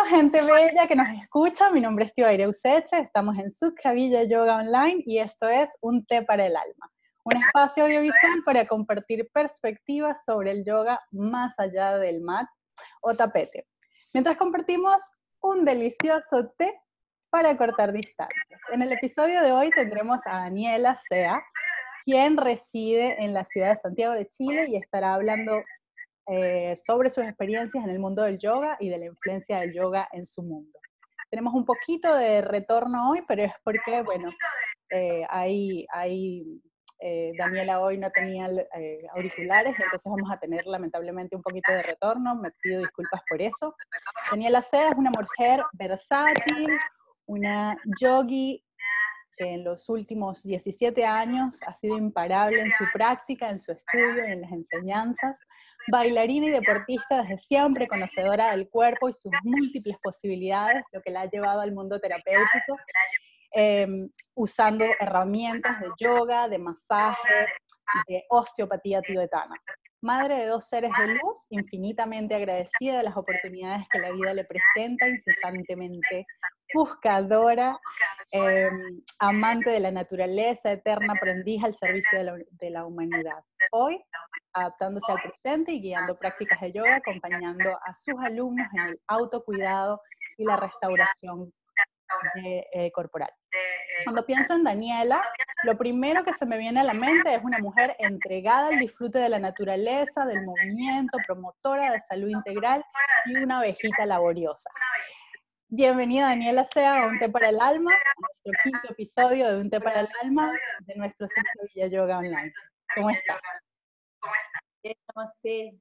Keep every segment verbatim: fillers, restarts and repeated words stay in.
gente bella que nos escucha, mi nombre es Tibaire Useche, estamos en Suscravilla Yoga Online y esto es Un Té para el Alma, un espacio audiovisual para compartir perspectivas sobre el yoga más allá del mat o tapete, mientras compartimos un delicioso té para cortar distancias. En el episodio de hoy tendremos a Daniela Sea, quien reside en la ciudad de Santiago de Chile y estará hablando Eh, sobre sus experiencias en el mundo del yoga y de la influencia del yoga en su mundo. Tenemos un poquito de retorno hoy, pero es porque, bueno, eh, hay, hay eh, Daniela hoy no tenía eh, auriculares, entonces vamos a tener lamentablemente un poquito de retorno, me pido disculpas por eso. Daniela C. es una mujer versátil, una yogi que en los últimos diecisiete años ha sido imparable en su práctica, en su estudio y en las enseñanzas, bailarina y deportista desde siempre, conocedora del cuerpo y sus múltiples posibilidades, lo que la ha llevado al mundo terapéutico, eh, usando herramientas de yoga, de masaje, de osteopatía tibetana. Madre de dos seres de luz, infinitamente agradecida de las oportunidades que la vida le presenta, incesantemente buscadora, eh, amante de la naturaleza, eterna aprendiz al servicio de la, de la humanidad. Hoy, adaptándose al presente y guiando prácticas de yoga, acompañando a sus alumnos en el autocuidado y la restauración de, eh, corporal. Cuando pienso en Daniela, lo primero que se me viene a la mente es una mujer entregada al disfrute de la naturaleza, del movimiento, promotora de salud integral y una abejita laboriosa. Bienvenida Daniela Sea a Un Té para el Alma, a nuestro quinto episodio de Un Té para el Alma de nuestro centro Villa Yoga Online. ¿Cómo estás? Namaste.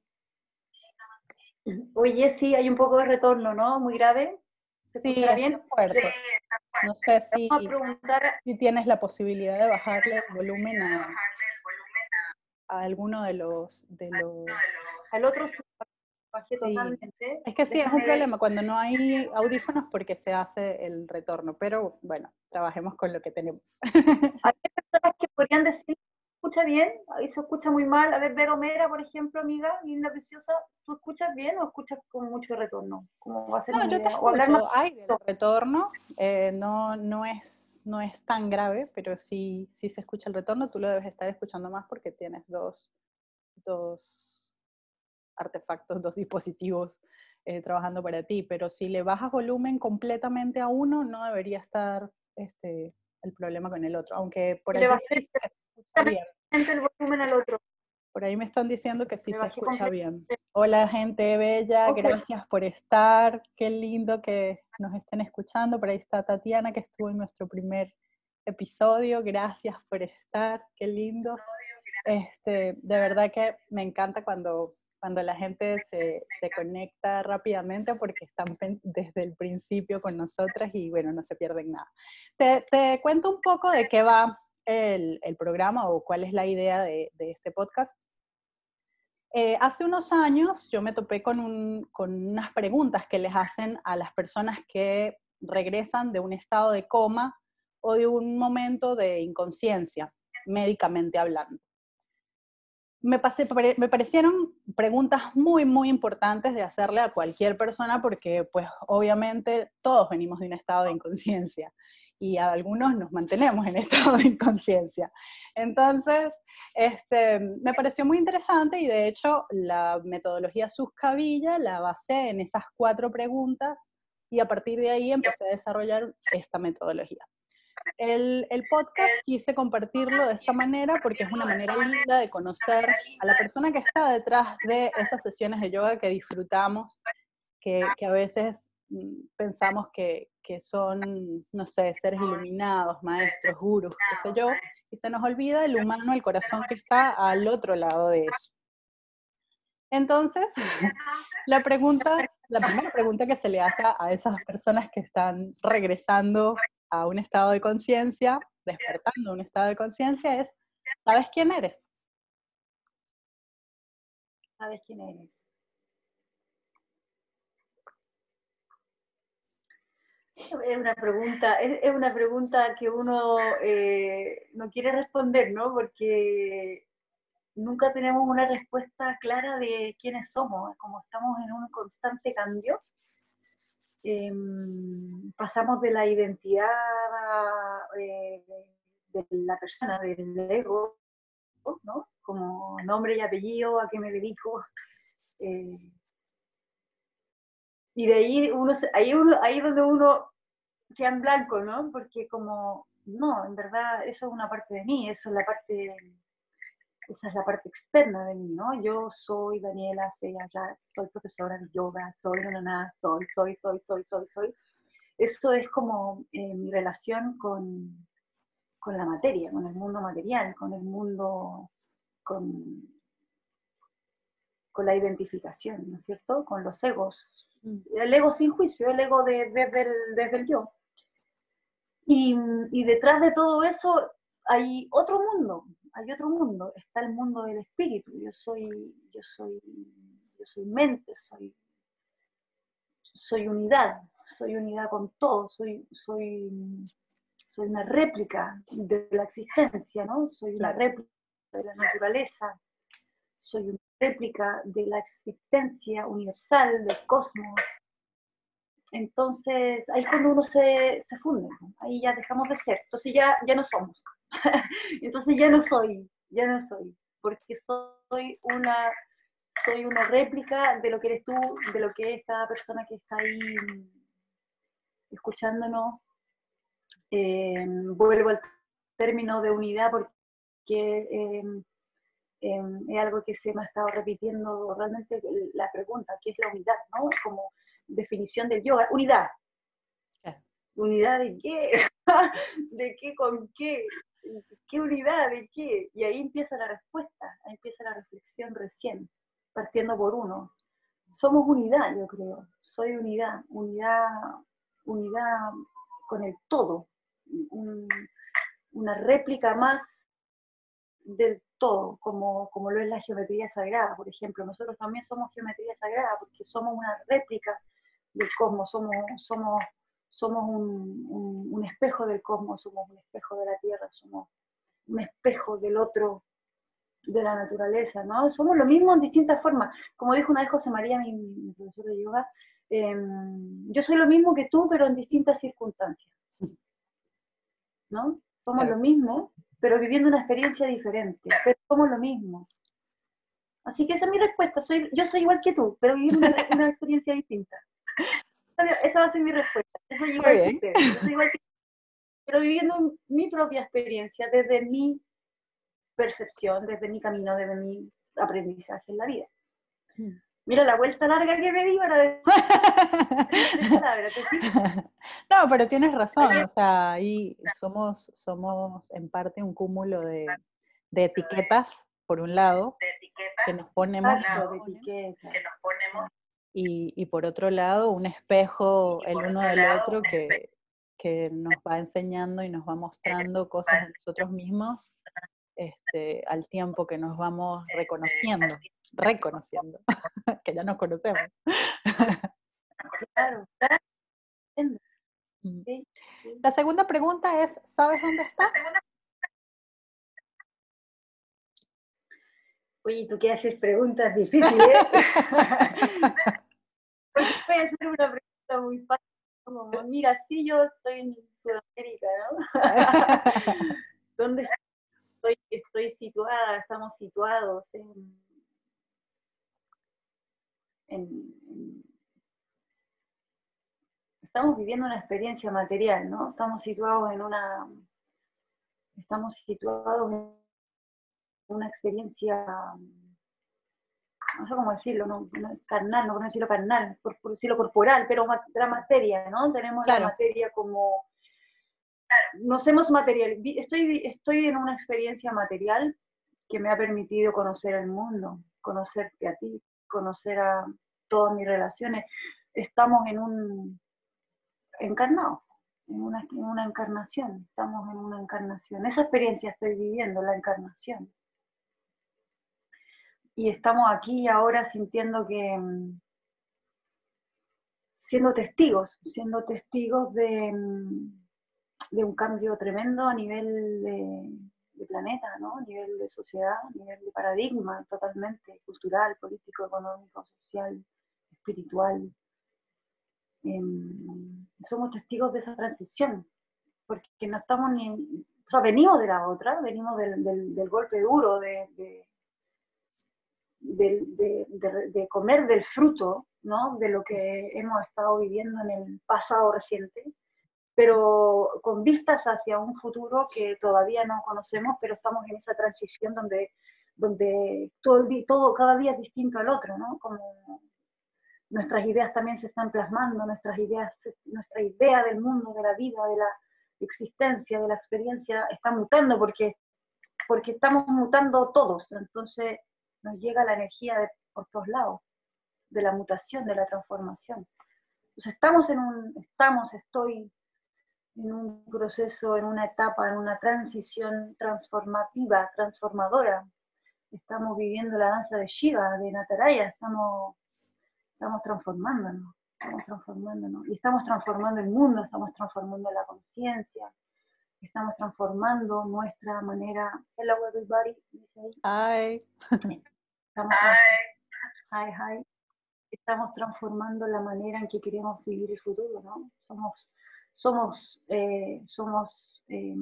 Oye, sí, hay un poco de retorno, ¿no? Muy grave. ¿Se Sí, escucha bien? fuerte. Sí, no sé si, Vamos a preguntar, si tienes la posibilidad de bajarle el volumen a, a alguno de los... De los... al otro bajé Sí. totalmente. Es que sí, es un Déjame- problema cuando no hay audífonos porque se hace el retorno, pero bueno, trabajemos con lo que tenemos. Hay personas que podrían decir, ¿se escucha bien? Ahí se escucha muy mal. A ver, Vero Mera, por ejemplo, amiga, linda, preciosa, ¿tú escuchas bien o escuchas con mucho retorno? ¿Cómo va a ser No, una yo te idea? O hablar más. escucho, hay del retorno, eh, no, no, es, no es tan grave, pero sí, sí se escucha el retorno, tú lo debes estar escuchando más porque tienes dos, dos artefactos, dos dispositivos eh, trabajando para ti, pero si le bajas volumen completamente a uno, no debería estar este, el problema con el otro, aunque por Y le allí bajé me dicen que se escucha bien. el volumen al otro. Por ahí me están diciendo que sí Le se bajé escucha completamente. bien. Hola gente bella, Okay. gracias por estar, qué lindo que nos estén escuchando. Por ahí está Tatiana que estuvo en nuestro primer episodio, gracias por estar, qué lindo. Este, de verdad que me encanta cuando, cuando la gente se, se conecta rápidamente porque están desde el principio con nosotras y bueno, no se pierden nada. Te, te cuento un poco de qué va el, el programa o cuál es la idea de, de este podcast. Eh, hace unos años yo me topé con, un, con unas preguntas que les hacen a las personas que regresan de un estado de coma o de un momento de inconsciencia, médicamente hablando. Me, pasé, me parecieron preguntas muy, muy importantes de hacerle a cualquier persona porque, pues, obviamente todos venimos de un estado de inconsciencia y a algunos nos mantenemos en estado de inconsciencia. Entonces, este, me pareció muy interesante y de hecho la metodología Suscravilla la basé en esas cuatro preguntas y a partir de ahí empecé a desarrollar esta metodología. El, el podcast quise compartirlo de esta manera porque es una manera linda de conocer a la persona que está detrás de esas sesiones de yoga que disfrutamos, que, que a veces pensamos que, que son, no sé, seres iluminados, maestros, gurús, qué sé yo, y se nos olvida el humano, el corazón que está al otro lado de eso. Entonces, la pregunta, la primera pregunta que se le hace a esas personas que están regresando a un estado de conciencia, despertando un estado de conciencia, es, ¿sabes quién eres? ¿Sabes quién eres? Es una pregunta, es, es una pregunta que uno eh, no quiere responder, ¿no? Porque nunca tenemos una respuesta clara de quiénes somos, como estamos en un constante cambio. eh, pasamos de la identidad eh, de la persona, del ego, ¿no? Como nombre y apellido, a qué me dedico. Eh, y de ahí, uno, ahí, uno, ahí donde uno queda en blanco, ¿no? Porque como, no, en verdad, eso es una parte de mí, eso es la parte, esa es la parte externa de mí, ¿no? Yo soy Daniela Seyayat, soy profesora de yoga, soy no, no, nada, soy, soy, soy, soy, soy, soy. Esto es como eh, mi relación con, con la materia, con el mundo material, con el mundo, con, con la identificación, ¿no es cierto? Con los egos. El ego sin juicio, el ego de, de, desde, el, desde el yo. Y, y detrás de todo eso hay otro mundo, hay otro mundo, está el mundo del espíritu. Yo soy, yo soy, yo soy mente, soy, soy unidad, soy unidad con todo, soy, soy, soy una réplica de la existencia, ¿no? Soy una Claro. réplica de la naturaleza, soy una réplica de la existencia universal, del cosmos. Entonces, ahí cuando uno se, se funde, ¿no? Ahí ya dejamos de ser, entonces ya, ya no somos. Entonces ya no soy, ya no soy, porque soy una, soy una réplica de lo que eres tú, de lo que es cada persona que está ahí escuchándonos. Eh, vuelvo al término de unidad porque eh, eh, es algo que se me ha estado repitiendo realmente la pregunta, ¿qué es la unidad? ¿No? Como definición del yoga, unidad. Claro. ¿Unidad de qué? ¿De qué con qué? ¿Qué unidad de qué? Y ahí empieza la respuesta, ahí empieza la reflexión recién, partiendo por uno. Somos unidad, yo creo. Soy unidad, unidad, unidad con el todo. Un, una réplica más del todo, como, como lo es la geometría sagrada, por ejemplo. Nosotros también somos geometría sagrada porque somos una réplica del cosmos, somos, somos, somos un, un, un espejo del cosmos, somos un espejo de la Tierra, somos un espejo del otro, de la naturaleza, ¿no? Somos lo mismo en distintas formas. Como dijo una vez José María, mi, mi profesor de yoga, eh, yo soy lo mismo que tú, pero en distintas circunstancias, ¿no? Somos Claro. lo mismo, pero viviendo una experiencia diferente, pero somos lo mismo. Así que esa es mi respuesta, soy, yo soy igual que tú, pero viviendo una, una experiencia distinta. Esa va a ser mi respuesta, yo soy igual que ustedes, yo soy igual que pero viviendo mi propia experiencia desde mi percepción, desde mi camino, desde mi aprendizaje en la vida. Mira la vuelta larga que me di para decir tres palabras. No, pero tienes razón, o sea, ahí somos, somos en parte un cúmulo de, de etiquetas, por un lado, que nos ponemos, Exacto, de etiqueta. y, y por otro lado, un espejo el uno del otro que, que nos va enseñando y nos va mostrando cosas de nosotros mismos este, al tiempo que nos vamos reconociendo, reconociendo, que ya nos conocemos. Claro, claro. Sí, sí. La segunda pregunta es, ¿sabes dónde estás? Oye, tú qué haces preguntas difíciles, ¿eh? Porque voy a hacer una pregunta muy fácil, como, mira, sí, yo estoy en Sudamérica, ¿no? ¿Dónde estoy? Estoy situada, estamos situados en, en, en estamos viviendo una experiencia material, ¿no? Estamos situados en una, estamos situados en una experiencia, no sé cómo decirlo, no, no carnal, no quiero decirlo carnal, por, por decirlo corporal, pero la materia, ¿no? Tenemos claro. La materia como, nos hemos material, estoy, estoy en una experiencia material que me ha permitido conocer el mundo, conocerte a ti, conocer a todas mis relaciones. Estamos en un encarnado. En una, en una encarnación, estamos en una encarnación. Esa experiencia estoy viviendo, la encarnación. Y estamos aquí ahora sintiendo que, siendo testigos, siendo testigos de, de un cambio tremendo a nivel de, de planeta, ¿no? A nivel de sociedad, a nivel de paradigma totalmente, cultural, político, económico, social, espiritual. eh, somos testigos de esa transición, porque no estamos ni, o sea, venimos de la otra, venimos del, del, del golpe duro, de, de, de, de, de, de comer del fruto, ¿no? De lo que hemos estado viviendo en el pasado reciente, pero con vistas hacia un futuro que todavía no conocemos, pero estamos en esa transición donde, donde todo, todo cada día es distinto al otro, ¿no? Como nuestras ideas también se están plasmando, nuestras ideas, nuestra idea del mundo, de la vida, de la existencia, de la experiencia, está mutando porque, porque estamos mutando todos, entonces nos llega la energía de, por todos lados, de la mutación, de la transformación. Entonces estamos en un, estamos, estoy en un proceso, en una etapa, en una transición transformativa, transformadora. Estamos viviendo la danza de Shiva, de Nataraya, estamos, estamos transformándonos, estamos transformándonos, y estamos transformando el mundo, estamos transformando la conciencia, estamos transformando nuestra manera. Hello everybody, dice Hi. Estamos, hi. Hi, hi. Estamos transformando la manera en que queremos vivir el futuro, ¿no? Somos, somos, eh, somos, eh,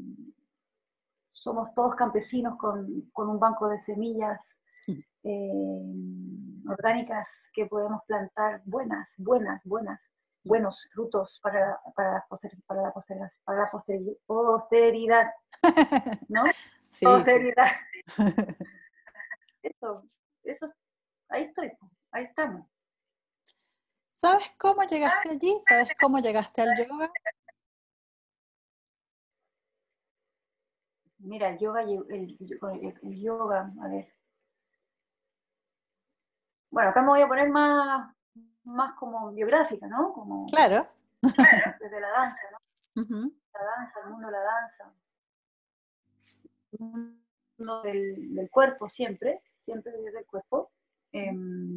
somos todos campesinos con, con un banco de semillas eh, orgánicas que podemos plantar buenas, buenas, buenas, buenos frutos para, para, la, poster, para, la, poster, para la poster, posteridad, ¿no? Sí, posteridad. Sí. Eso, eso, ahí estoy, ahí estamos. ¿Sabes cómo llegaste allí? ¿Sabes cómo llegaste al yoga? Mira, el yoga, el, el, el yoga, a ver. Bueno, acá me voy a poner más, más como biográfica, ¿no? Como, Claro. desde la danza, ¿no? Uh-huh. La danza, el mundo de la danza. El mundo del, del cuerpo siempre, siempre desde el cuerpo. Eh,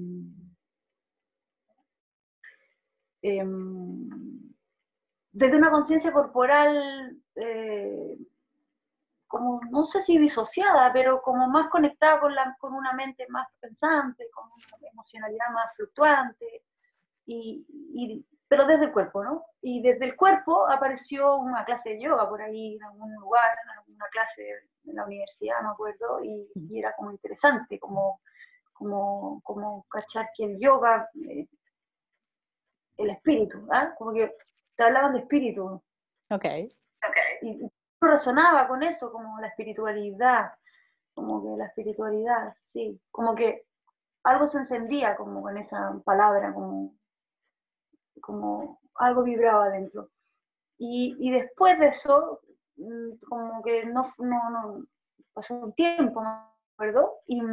eh, desde una conciencia corporal, eh, como, no sé si disociada, pero como más conectada con, la, con una mente más pensante, con una emocionalidad más fluctuante, y, y, pero desde el cuerpo, ¿no? Y desde el cuerpo apareció una clase de yoga por ahí en algún lugar, en alguna clase en la universidad, me acuerdo, y, y era como interesante, como, como, como cachar que el yoga, eh, el espíritu, ¿ah? Como que te hablaban de espíritu. Ok. Okay. Y, y resonaba con eso, como la espiritualidad, como que la espiritualidad, sí, como que algo se encendía como con esa palabra, como, como algo vibraba dentro. Y, y después de eso, como que no, no, no pasó un tiempo, ¿me acuerdo? Y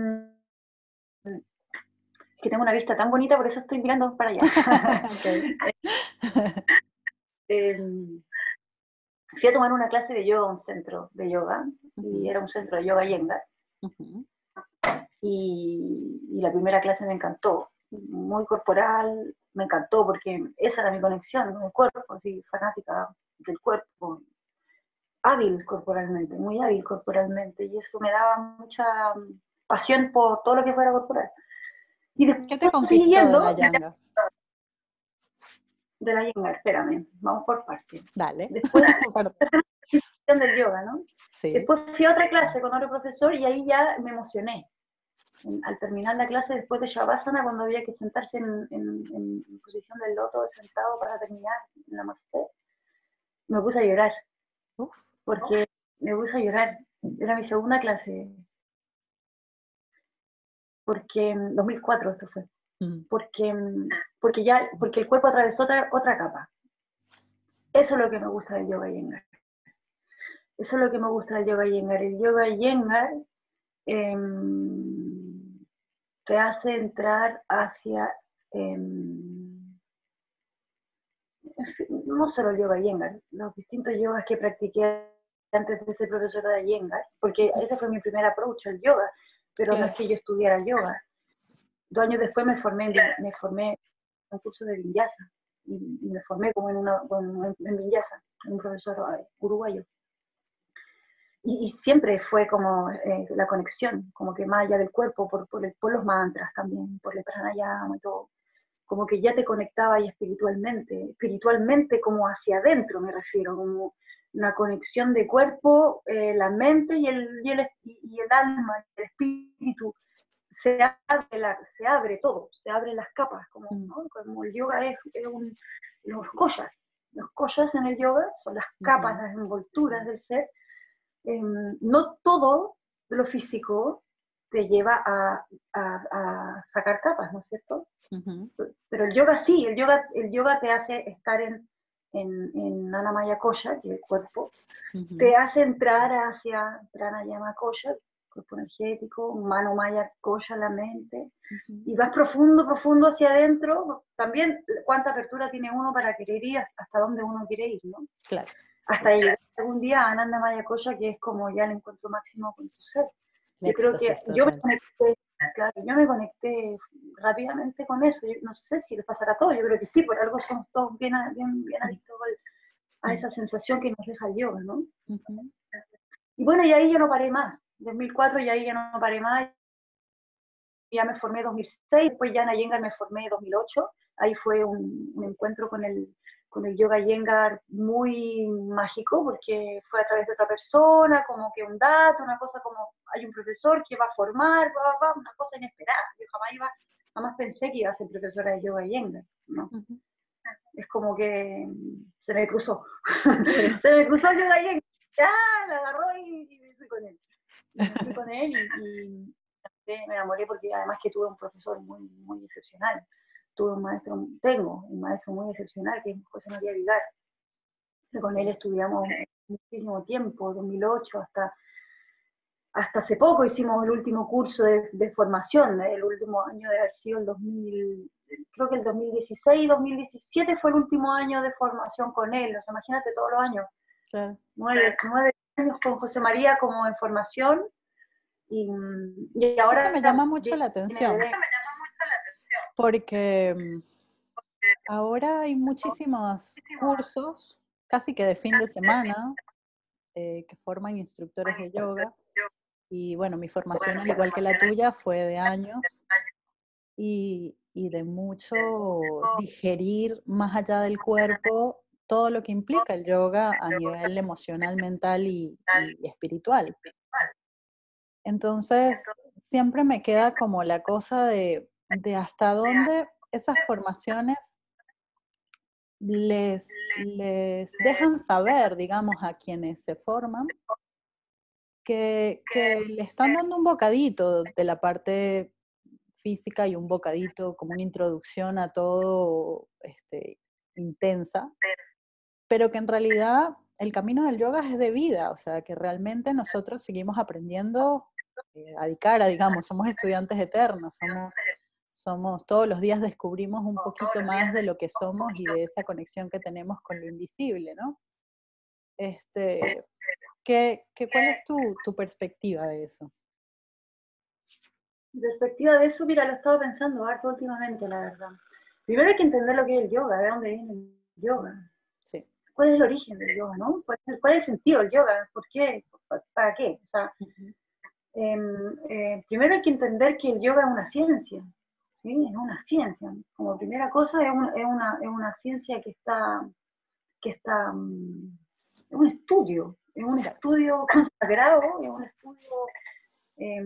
que tengo una vista tan bonita, por eso estoy mirando para allá. eh, fui a tomar una clase de yoga a un centro de yoga, uh-huh. y era un centro de yoga Iyengar. Uh-huh. Y, y la primera clase me encantó, muy corporal, me encantó porque esa era mi conexión con el cuerpo, así, fanática del cuerpo, hábil corporalmente, muy hábil corporalmente, y eso me daba mucha pasión por todo lo que fuera corporal. Y después, ¿qué te conquistó siguiendo, de la Iyengar? De la Iyengar, espérame, vamos por partes. Dale. Después del yoga, ¿no? Sí. Después fui a otra clase con otro profesor y ahí ya me emocioné. Al terminar la clase, después de Shavasana, cuando había que sentarse en, en, en posición del loto, sentado para terminar la Namaste, me puse a llorar. Uf. Porque me puse a llorar. Era mi segunda clase. Porque en dos mil cuatro esto fue. Mm. Porque, porque, ya, porque el cuerpo atravesó otra, otra capa. Eso es lo que me gusta del yoga Iyengar. Eso es lo que me gusta del yoga Iyengar. El yoga Iyengar eh, te hace entrar hacia, eh, no solo el yoga Iyengar, los distintos yogas que practiqué antes de ser profesora de Iyengar, porque ese fue mi primer approach al yoga, pero ¿qué? No es que yo estudiara yoga. Dos años después me formé, me formé en un curso de Vinyasa, y, y me formé como en, una, en, en Vinyasa, en un profesor uruguayo. Y, y siempre fue como eh, la conexión, como que más allá del cuerpo, por, por, el, por los mantras también, por el pranayama y todo. como que ya te conectaba ahí espiritualmente, espiritualmente como hacia adentro me refiero, como una conexión de cuerpo, eh, la mente y el, y, el, y el alma, el espíritu, se abre, la, se abre todo, se abren las capas, como, ¿no? Como el yoga es, es un, los koshas, los koshas en el yoga son las capas, uh-huh. las envolturas del ser. Eh, no todo lo físico te lleva a, a, a sacar capas, ¿no es cierto? Uh-huh. Pero el yoga sí, el yoga, el yoga te hace estar en, en, en Anamaya Kosha, que es el cuerpo, uh-huh. te hace entrar hacia Pranayama Kosha, cuerpo energético, Mano Maya Kosha, la mente, uh-huh. y vas profundo, profundo hacia adentro. También cuánta apertura tiene uno para querer ir hasta donde uno quiere ir, ¿no? Claro. Hasta llegar algún día a Ananda Maya Kosha, que es como ya el encuentro máximo con tu ser. Yo creo que yo me, conecté, claro, yo me conecté rápidamente con eso. Yo no sé si les pasará a todos, yo creo que sí, por algo somos todos bien, bien, bien adictos a esa sensación que nos deja el yoga, ¿no? Uh-huh. Y bueno, y ahí ya no paré más. En dos mil cuatro y ahí ya no paré más. Ya me formé en dos mil seis, después ya en Iyengar me formé en dos mil ocho. Ahí fue un, un encuentro con el, con el yoga Iyengar muy mágico, porque fue a través de otra persona, como que un dato, una cosa como, hay un profesor que va a formar, va, va, una cosa inesperada. Yo jamás iba, jamás pensé que iba a ser profesora de yoga Iyengar, ¿no? Uh-huh. Es como que se me cruzó. se me cruzó el yoga Iyengar, ya, la agarró y, y me fui con él. Y me fui con él y, y me enamoré porque además que tuve un profesor muy, muy excepcional. Tuve un maestro, tengo un maestro muy excepcional que es José María Vigar. Con él estudiamos muchísimo tiempo, dos mil ocho hasta, hasta hace poco hicimos el último curso de, de formación, el último año de haber sido el dos mil, creo que el dos mil dieciséis, dos mil diecisiete fue el último año de formación con él. O sea, imagínate todos los años. Claro. Nueve, nueve años con José María como en formación. Y, y ahora eso me llama mucho la atención, porque ahora hay muchísimos cursos, casi que de fin de semana, eh, que forman instructores de yoga, y bueno, mi formación, al igual que la tuya, fue de años, y, y de mucho digerir más allá del cuerpo todo lo que implica el yoga a nivel emocional, mental y, y espiritual. Entonces, siempre me queda como la cosa de, de hasta dónde esas formaciones les, les dejan saber, digamos, a quienes se forman, que, que le están dando un bocadito de la parte física y un bocadito como una introducción a todo este, intensa, pero que en realidad el camino del yoga es de vida, o sea, que realmente nosotros seguimos aprendiendo eh, a Adhikara, digamos, somos estudiantes eternos, somos, somos, todos los días descubrimos un poquito más de lo que somos y de esa conexión que tenemos con lo invisible, ¿no? Este, ¿qué, qué, ¿Cuál es tu, tu perspectiva de eso? Mi perspectiva de eso, mira, lo he estado pensando harto últimamente, la verdad. Primero hay que entender lo que es el yoga, de dónde viene el yoga. Sí. ¿Cuál es el origen del yoga, no? ¿Cuál es, cuál es el sentido del yoga? ¿Por qué? ¿Para qué? O sea, uh-huh. eh, eh, primero hay que entender que el yoga es una ciencia, ¿sí? Es una ciencia. Como primera cosa, es, un, es, una, es una ciencia que está, que está, um, es un estudio, es un estudio consagrado, es un estudio eh,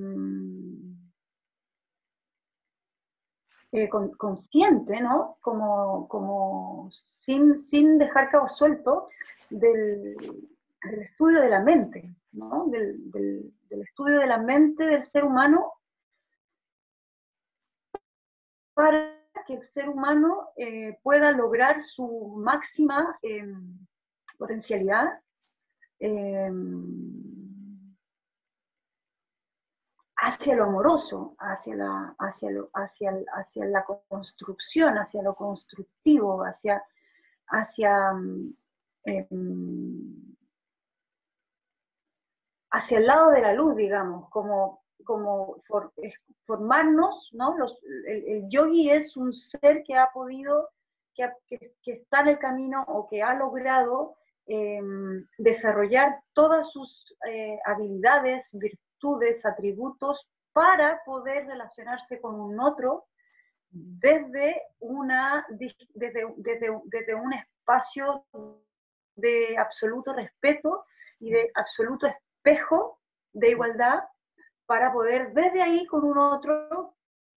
eh, con, consciente, ¿no? Como, como sin, sin dejar cabo suelto del, del estudio de la mente, ¿no? Del, del, del estudio de la mente del ser humano para que el ser humano eh, pueda lograr su máxima eh, potencialidad eh, hacia lo amoroso, hacia la, hacia, lo, hacia, hacia la construcción, hacia lo constructivo, hacia, hacia, eh, hacia el lado de la luz, digamos, como, como for, formarnos, ¿no? Los, el, el yogi es un ser que ha podido, que, ha, que, que está en el camino o que ha logrado eh, desarrollar todas sus eh, habilidades, virtudes, atributos para poder relacionarse con un otro desde, una, desde, desde, desde un espacio de absoluto respeto y de absoluto espejo de igualdad, para poder desde ahí con un otro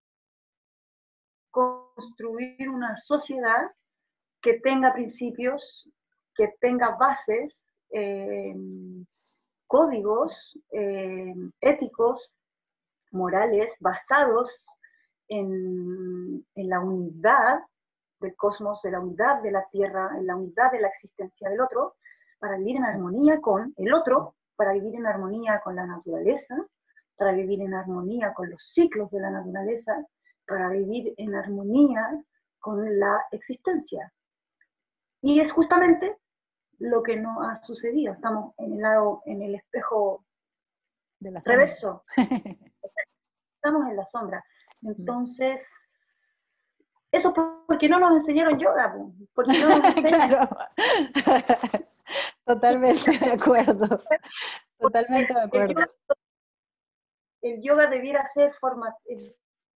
construir una sociedad que tenga principios, que tenga bases, eh, códigos eh, éticos, morales, basados en, en la unidad del cosmos, de la unidad de la Tierra, en la unidad de la existencia del otro, para vivir en armonía con el otro, para vivir en armonía con la naturaleza, para vivir en armonía con los ciclos de la naturaleza, para vivir en armonía con la existencia. Y es justamente lo que no ha sucedido. Estamos en el lado, en el espejo de la reverso. Estamos en la sombra. Entonces, eso porque no nos enseñaron yoga, porque no nos enseñan. Claro. Totalmente de acuerdo. Totalmente de acuerdo. El yoga, el yoga debiera ser forma. El,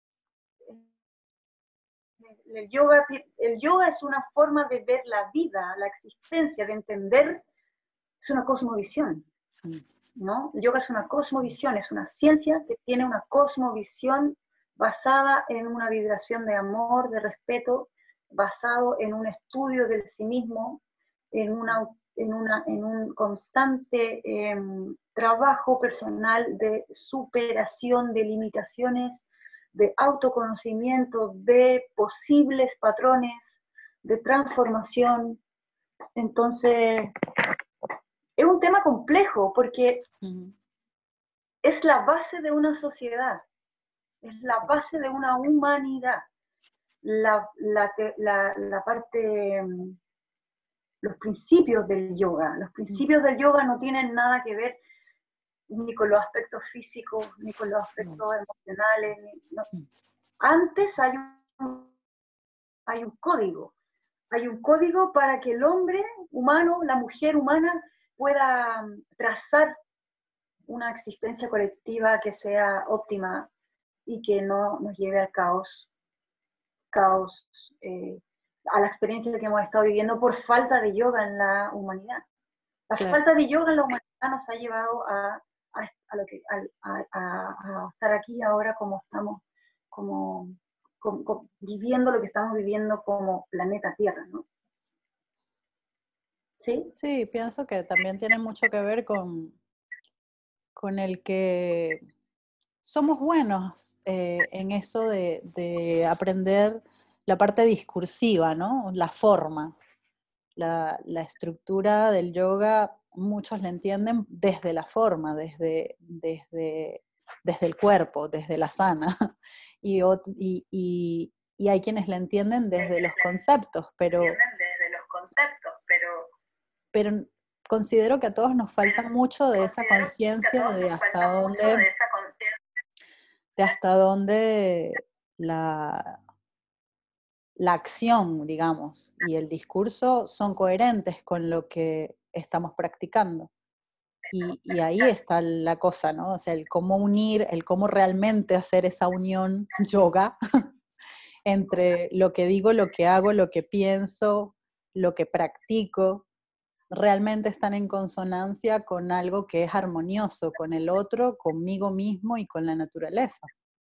el, yoga, el yoga es una forma de ver la vida, la existencia, de entender. Es una cosmovisión, ¿no? El yoga es una cosmovisión, es una ciencia que tiene una cosmovisión basada en una vibración de amor, de respeto, basado en un estudio del sí mismo, en, una, en, una, en un constante eh, trabajo personal de superación de limitaciones, de autoconocimiento, de posibles patrones, de transformación. Entonces, es un tema complejo porque uh-huh. es la base de una sociedad, es la base de una humanidad. La, la, la, la parte, los principios del yoga. Los principios del yoga no tienen nada que ver ni con los aspectos físicos, ni con los aspectos no. emocionales. Ni, no. Antes hay un, hay un código. Hay un código para que el hombre humano, la mujer humana, pueda trazar una existencia colectiva que sea óptima y que no nos lleve al caos, caos eh, a la experiencia que hemos estado viviendo por falta de yoga en la humanidad. La claro. falta de yoga en la humanidad nos ha llevado a, a, a, lo que, a, a, a estar aquí ahora como estamos, como, como, como viviendo lo que estamos viviendo como planeta Tierra, ¿no? ¿Sí? Sí, pienso que también tiene mucho que ver con, con el que somos buenos eh, en eso de, de aprender la parte discursiva, ¿no? La forma, la, la estructura del yoga, muchos la entienden desde la forma, desde, desde, desde el cuerpo, desde la asana, y, y, y, y hay quienes la entienden desde los conceptos, pero... desde los conceptos, pero... pero considero que a todos nos falta mucho de esa conciencia de hasta dónde... De esa de hasta dónde la, la acción, digamos, y el discurso son coherentes con lo que estamos practicando. Y, y ahí está la cosa, ¿no? O sea, el cómo unir, el cómo realmente hacer esa unión yoga entre lo que digo, lo que hago, lo que pienso, lo que practico, realmente están en consonancia con algo que es armonioso, con el otro, conmigo mismo y con la naturaleza.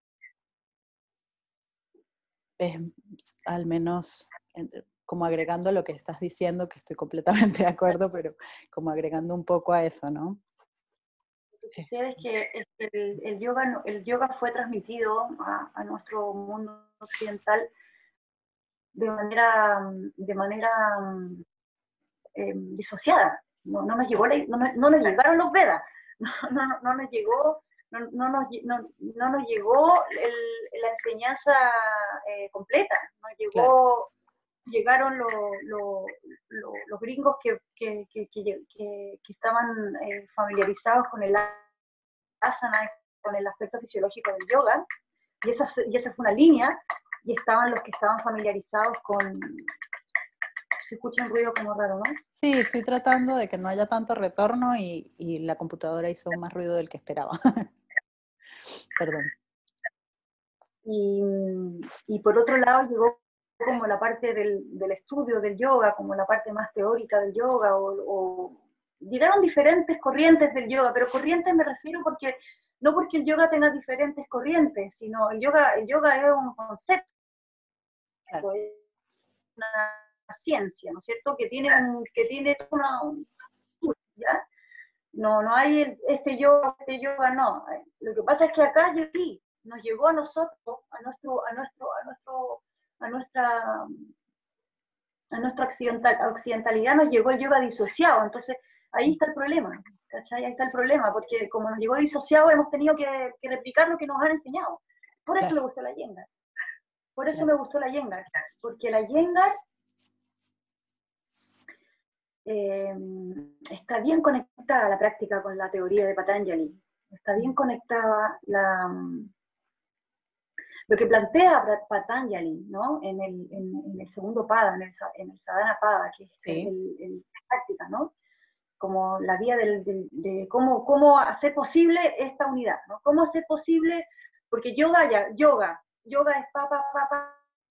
Es al menos como agregando lo que estás diciendo, que estoy completamente de acuerdo, pero como agregando un poco a eso, ¿no? Es que, es que el, el, yoga, el yoga fue transmitido a, a nuestro mundo occidental de manera, de manera eh, disociada. No, no, nos llegó la, no, no nos llegaron los Vedas, no, no, no nos llegó... No, no, nos, no, no nos llegó el, la enseñanza eh, completa, nos llegó, claro. llegaron lo, lo, lo, los gringos que, que, que, que, que, que estaban eh, familiarizados con el asana, con el aspecto fisiológico del yoga, y esa, y esa fue una línea, y estaban los que estaban familiarizados con... Se escucha un ruido como raro, ¿no? Sí, estoy tratando de que no haya tanto retorno y, y la computadora hizo más ruido del que esperaba. Perdón. y, y por otro lado llegó como la parte del, del estudio del yoga, como la parte más teórica del yoga, o, o llegaron diferentes corrientes del yoga, pero corrientes me refiero porque no porque el yoga tenga diferentes corrientes, sino el yoga, el yoga es un concepto, Claro. es una ciencia, ¿no es cierto? Que tiene, un, que tiene una, un, ¿ya? No, no hay el, este yoga, este yoga, no. Lo que pasa es que acá yo sí, nos llegó a nosotros, a nuestro, a nuestro, a nuestro, a nuestra, a nuestra occidental, occidentalidad nos llegó el yoga disociado, entonces ahí está el problema, ¿cachai? Ahí está el problema, porque como nos llegó disociado hemos tenido que, que replicar lo que nos han enseñado. Por eso Claro. me gustó la Iyengar, por eso Claro. me gustó la Iyengar, porque la Iyengar eh, está bien conectada la práctica con la teoría de Patanjali, está bien conectada la, lo que plantea Patanjali, ¿no? En el, en, en el segundo pada, en el, en el sadhana pada, que es Sí. el, el, la práctica, ¿no? Como la vía del, del, de cómo, cómo hacer posible esta unidad, ¿no? Cómo hacer posible, porque yoga, ya, yoga, yoga es pa, pa, pa, pa.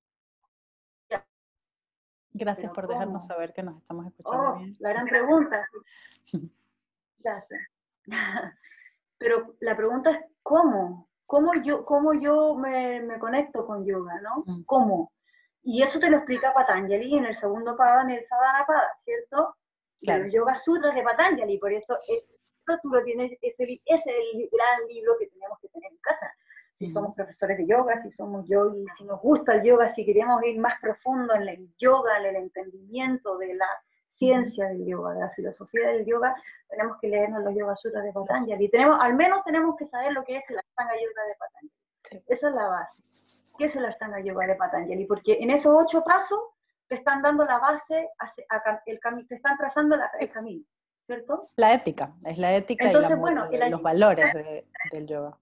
Gracias Pero por ¿cómo? dejarnos saber que nos estamos escuchando Oh, bien. la gran pregunta. Gracias. Pero la pregunta es ¿cómo? ¿Cómo yo, cómo yo me, me conecto con yoga, ¿no? Mm. ¿Cómo? Y eso te lo explica Patanjali en el segundo pada, en el sadhana pada, ¿cierto? Claro. De los Yoga Sutras de Patanjali, por eso esto tú lo tienes, ese, ese es el gran libro que tenemos que tener en casa. Si uh-huh. somos profesores de yoga, si somos yogis, si nos gusta el yoga, si queremos ir más profundo en el yoga, en el entendimiento de la ciencia del yoga, de la filosofía del yoga, tenemos que leernos los Yoga Sutras de Patanjali. Tenemos, al menos tenemos que saber lo que es el Ashtanga Yoga de Patanjali. Sí. Esa es la base. ¿Qué es el Ashtanga Yoga de Patanjali? Porque en esos ocho pasos te están dando la base, hacia, a, el camino, te están trazando la, el camino, ¿cierto? La ética, es la ética. Entonces, y la, bueno, la, los valores de, del yoga.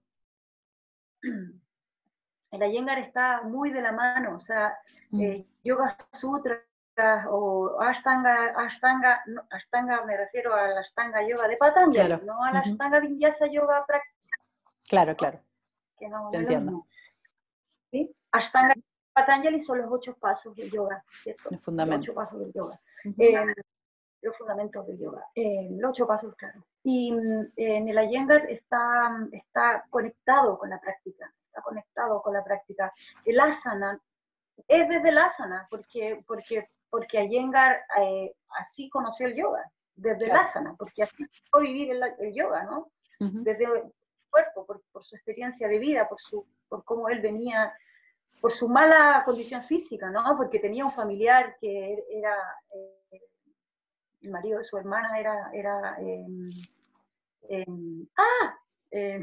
El Iyengar está muy de la mano, o sea, mm. eh, Yoga Sutras o Ashtanga, Ashtanga, no, Ashtanga me refiero al Ashtanga Yoga de Patanjali, claro. no al uh-huh. Ashtanga Vinyasa Yoga práctica. Claro, claro. Que no, Te no entiendo. ¿Sí? Ashtanga Patanjali son los ocho pasos del yoga, ¿cierto? Los fundamentos. Los ocho pasos del yoga. Uh-huh. eh, los fundamentos del yoga. Eh, los ocho pasos, claro. Y eh, en el Iyengar está, está conectado con la práctica, está conectado con la práctica. El asana es desde el asana, porque, porque, porque Iyengar eh, así conoció el yoga, desde claro. el asana, porque así fue vivir el, el yoga, ¿no? Uh-huh. Desde el cuerpo, por, por su experiencia de vida, por, su, por cómo él venía, por su mala condición física, ¿no? Porque tenía un familiar que era... Eh, el marido de su hermana era, era eh, eh, ¡ah! Eh,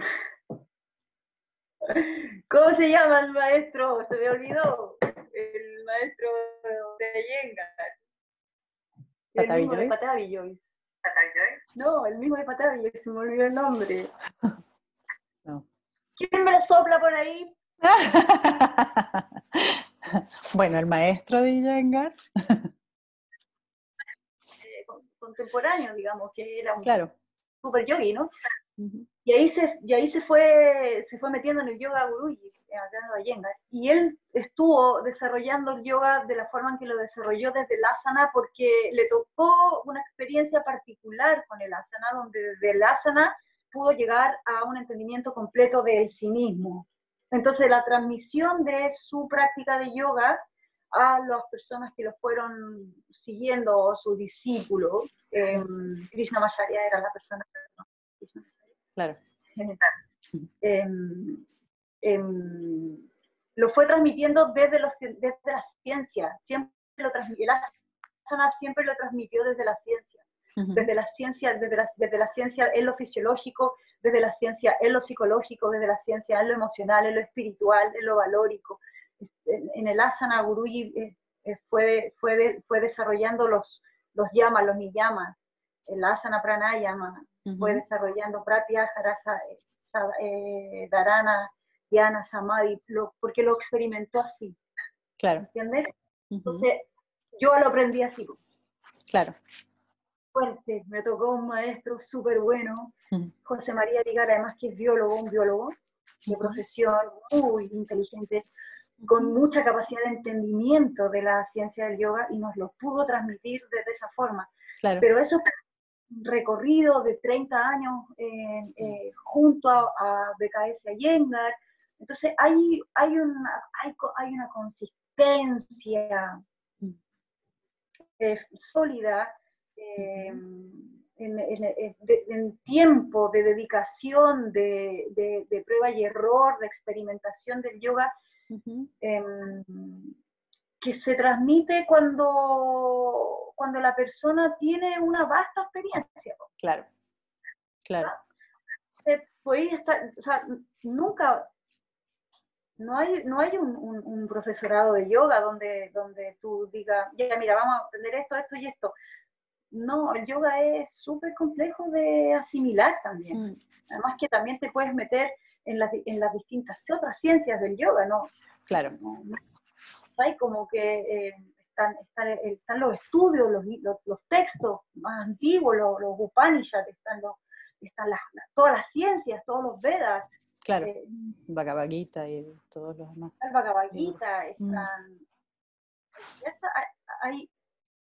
¿cómo se llama el maestro? Se me olvidó, el maestro de Iyengar. El mismo de Patavi Joyce. No, el mismo de Patavi Joyce, se me olvidó el nombre. No. ¿Quién me lo sopla por ahí? Bueno, el maestro de Iyengar. Contemporáneo, digamos, que era un claro. super yogi, ¿no? Uh-huh. Y ahí se, y ahí se fue, se fue metiendo en el yoga Guruji, hablando de Iyengar. Y él estuvo desarrollando el yoga de la forma en que lo desarrolló desde el asana, porque le tocó una experiencia particular con el asana, donde desde el asana pudo llegar a un entendimiento completo del sí mismo. Entonces, la transmisión de su práctica de yoga a las personas que lo fueron siguiendo, sus discípulos, eh, Krishnamacharya era la persona que no, claro. Eh, eh, lo fue transmitiendo desde, los, desde la ciencia, siempre lo transmitió, el asana siempre lo transmitió desde la ciencia, uh-huh. desde la ciencia, desde la, desde la ciencia en lo fisiológico, desde la ciencia en lo psicológico, desde la ciencia en lo emocional, en lo espiritual, en lo valórico. En el asana, Guruji eh, fue, fue, de, fue desarrollando los, los yamas, los niyamas, el asana pranayama, uh-huh. fue desarrollando pratyahara, eh, dharana, dhyana, samadhi, lo, porque lo experimentó así. Claro. ¿Entiendes? Uh-huh. Entonces, yo lo aprendí así. Claro. Fuerte, me tocó un maestro súper bueno, uh-huh. José María Ligar, además que es biólogo, un biólogo, de profesión, muy inteligente, con mucha capacidad de entendimiento de la ciencia del yoga y nos lo pudo transmitir de esa forma. Claro. Pero eso fue un recorrido de treinta años eh, eh, junto a, a B K S Iyengar. Entonces hay, hay, una, hay, hay una consistencia eh, sólida eh, en, en, en, en tiempo de dedicación, de, de, de prueba y error, de experimentación del yoga, uh-huh. eh, que se transmite cuando, cuando la persona tiene una vasta experiencia. Claro, claro. Eh, podéis estar, o sea, nunca, no hay, no hay un, un, un profesorado de yoga donde, donde tú digas, ya mira, vamos a aprender esto, esto y esto. No, el yoga es súper complejo de asimilar también. Mm. Además que también te puedes meter en las, en las distintas otras ciencias del yoga, ¿no? Claro. No, no, hay como que eh, están, están, están los estudios, los, los, los textos más antiguos, los, los Upanishads, están, los, están las, las, todas las ciencias, todos los Vedas. Claro, eh, Bhagavad Gita y todos los demás. El Bhagavad Gita, están... Mm. Hay, hay,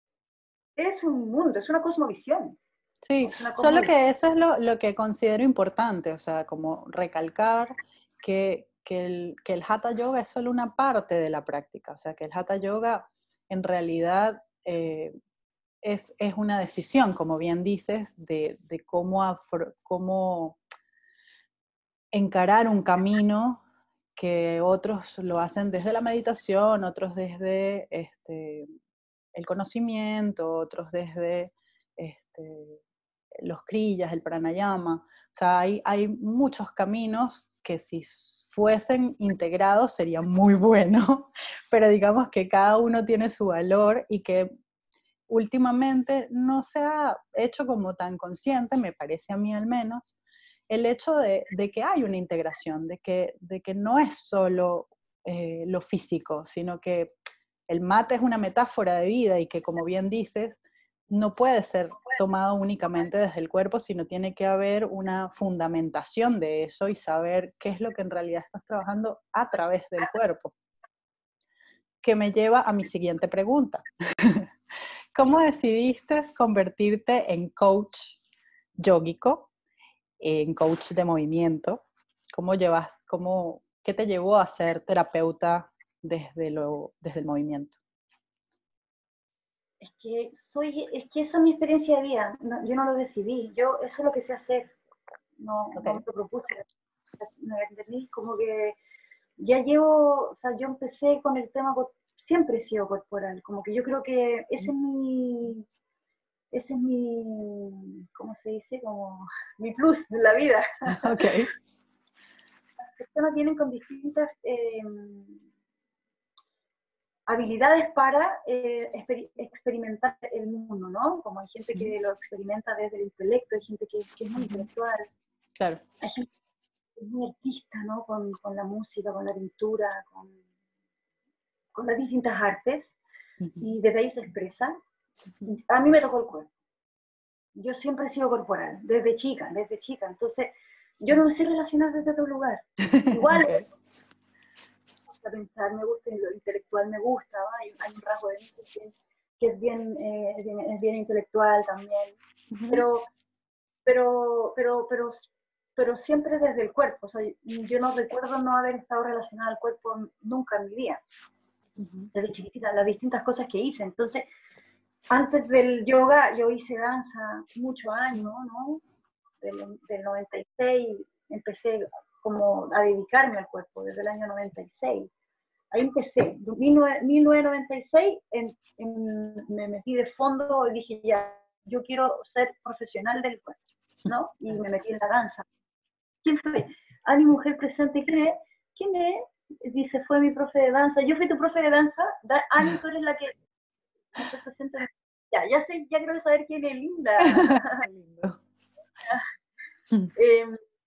es un mundo, es una cosmovisión. Sí, una cosmovisión. Solo que eso es lo, lo que considero importante, o sea, como recalcar que, que, el, que el Hatha Yoga es solo una parte de la práctica, o sea, que el Hatha Yoga en realidad eh, es, es una decisión, como bien dices, de, de cómo, afro, cómo encarar un camino que otros lo hacen desde la meditación, otros desde este, el conocimiento, otros desde este, los kriyas, el pranayama. O sea, hay, hay muchos caminos que si fuesen integrados sería muy bueno, pero digamos que cada uno tiene su valor y que últimamente no se ha hecho como tan consciente, me parece a mí al menos, el hecho de, de que hay una integración, de que, de que no es solo eh, lo físico, sino que el mate es una metáfora de vida y que, como bien dices, no puede ser tomado únicamente desde el cuerpo, sino tiene que haber una fundamentación de eso y saber qué es lo que en realidad estás trabajando a través del cuerpo. Que me lleva a mi siguiente pregunta. ¿Cómo decidiste convertirte en coach yógico, en coach de movimiento? ¿Cómo llevas, cómo, qué te llevó a ser terapeuta desde, lo, desde el movimiento? Es que, soy, es que esa es mi experiencia de vida, no, yo no lo decidí, yo eso es lo que sé hacer, no, okay. no me lo propuse, ¿me entendí? Como que ya llevo, o sea, yo empecé con el tema, siempre he sido corporal, como que yo creo que ese es mi, ese es mi, ¿cómo se dice? Como mi plus en la vida. Okay. Las personas vienen con distintas eh, habilidades para eh, exper experimentar el mundo, ¿no? Como hay gente que lo experimenta desde el intelecto, hay gente que, que es muy intelectual. Claro. Hay gente que es muy artista, ¿no? Con, con la música, con la pintura, con, con las distintas artes, uh-huh. y desde ahí se expresa. Uh-huh. A mí me tocó el cuerpo. Yo siempre he sido corporal, desde chica, desde chica. Entonces, yo no me sé relacionar desde otro lugar. Igual, okay. me gusta pensar, me gusta lo intelectual, me gusta, ¿no? hay, hay un rasgo de mí que, que es, bien, eh, es, bien, es bien intelectual también. Uh-huh. Pero, pero, pero, pero, pero siempre desde el cuerpo. O sea, yo no recuerdo no haber estado relacionada al cuerpo nunca en mi vida. Uh-huh. Desde chiquitita, las distintas cosas que hice. Entonces, antes del yoga, yo hice danza muchos años, ¿no? Del, del noventa y seis empecé como a dedicarme al cuerpo, desde el año noventa y seis. Ahí empecé. En mil novecientos noventa y seis en, en, me metí de fondo y dije, ya, yo quiero ser profesional del cuerpo, ¿no? Y me metí en la danza. ¿Quién fue? A mi mujer presente, ¿quién es? ¿Quién es? Dice, fue mi profe de danza. Yo fui tu profe de danza. Ani, tú eres la que... Ya, ya sé, ya quiero saber quién es Linda. Lindo. eh,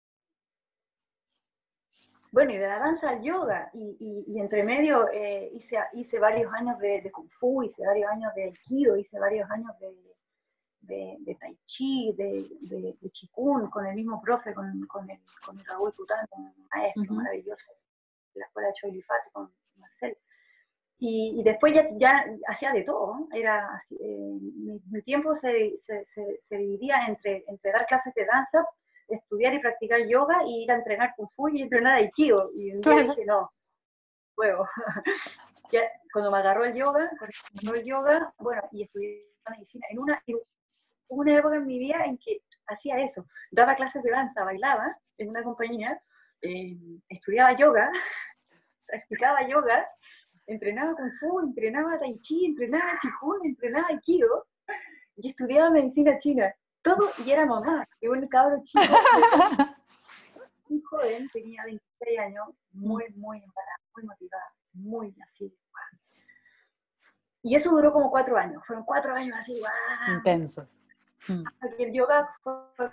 bueno, y de la danza al yoga, y, y, y entre medio eh, hice, hice varios años de, de Kung Fu, hice varios años de Aikido, hice varios años de, de, de tai chi, de, de, de chikun, con el mismo profe, con, con, el, con el Raúl Tután, un maestro uh-huh. maravilloso de la escuela de Choilifate, con Marcel. Y, y después ya, ya hacía de todo, ¿no? Era así, eh, mi, mi tiempo se, se, se, se dividía entre, entre dar clases de danza, estudiar y practicar yoga, y ir a entrenar kung fu y entrenar aikido. Y un día dije, no, juego. Ya, cuando me agarró el yoga, cuando me agarró el yoga, bueno, y estudié medicina. En una, en una época en mi vida en que hacía eso, daba clases de danza, bailaba en una compañía, eh, estudiaba yoga, practicaba yoga, entrenaba kung fu, entrenaba tai chi, entrenaba chikun, entrenaba aikido, y estudiaba medicina china. Todo, y era mamá, y un cabro chico, muy joven, tenía veintiséis años, muy, muy embarazada, muy motivada, muy así. Y eso duró como cuatro años, fueron cuatro años así, ¡guau! Intensos. Porque el yoga fue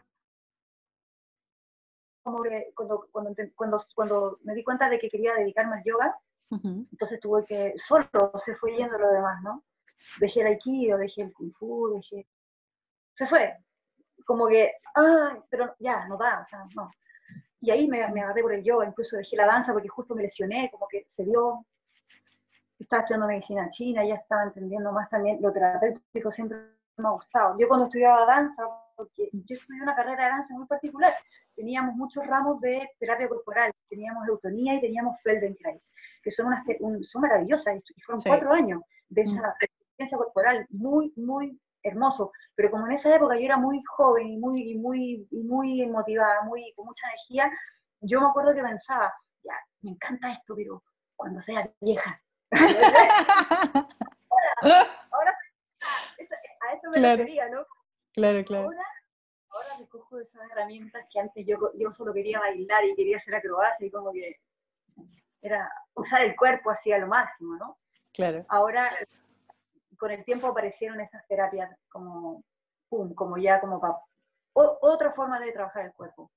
como que cuando, cuando, cuando, cuando me di cuenta de que quería dedicarme al yoga, uh-huh. entonces tuve que, solo se fue yendo lo demás, ¿no? Dejé el aikido, dejé el kung fu, dejé... Se fue. Como que, ah, pero ya, no da, o sea, no. Y ahí me, me agarré por el yoga, incluso dejé la danza porque justo me lesioné, como que se dio... Estaba estudiando medicina china, ya estaba entendiendo más también lo terapéutico, siempre me ha gustado. Yo cuando estudiaba danza, porque yo estudié una carrera de danza muy particular, teníamos muchos ramos de terapia corporal, teníamos eutonía y teníamos Feldenkrais, que son, unas, un, son maravillosas, y fueron sí. cuatro años de esa experiencia corporal, muy, muy hermoso, pero como en esa época yo era muy joven y muy, y muy, y muy motivada, muy, con mucha energía, yo me acuerdo que pensaba, ya, me encanta esto, pero cuando sea vieja, ahora, ahora a eso me claro. refería, ¿no? Claro, claro. Ahora, ahora recojo esas herramientas que antes yo, yo solo quería bailar y quería hacer acrobacia y como que era usar el cuerpo así a lo máximo, ¿no? Claro. Ahora, con el tiempo aparecieron esas terapias como, pum, como ya como para otra forma de trabajar el cuerpo.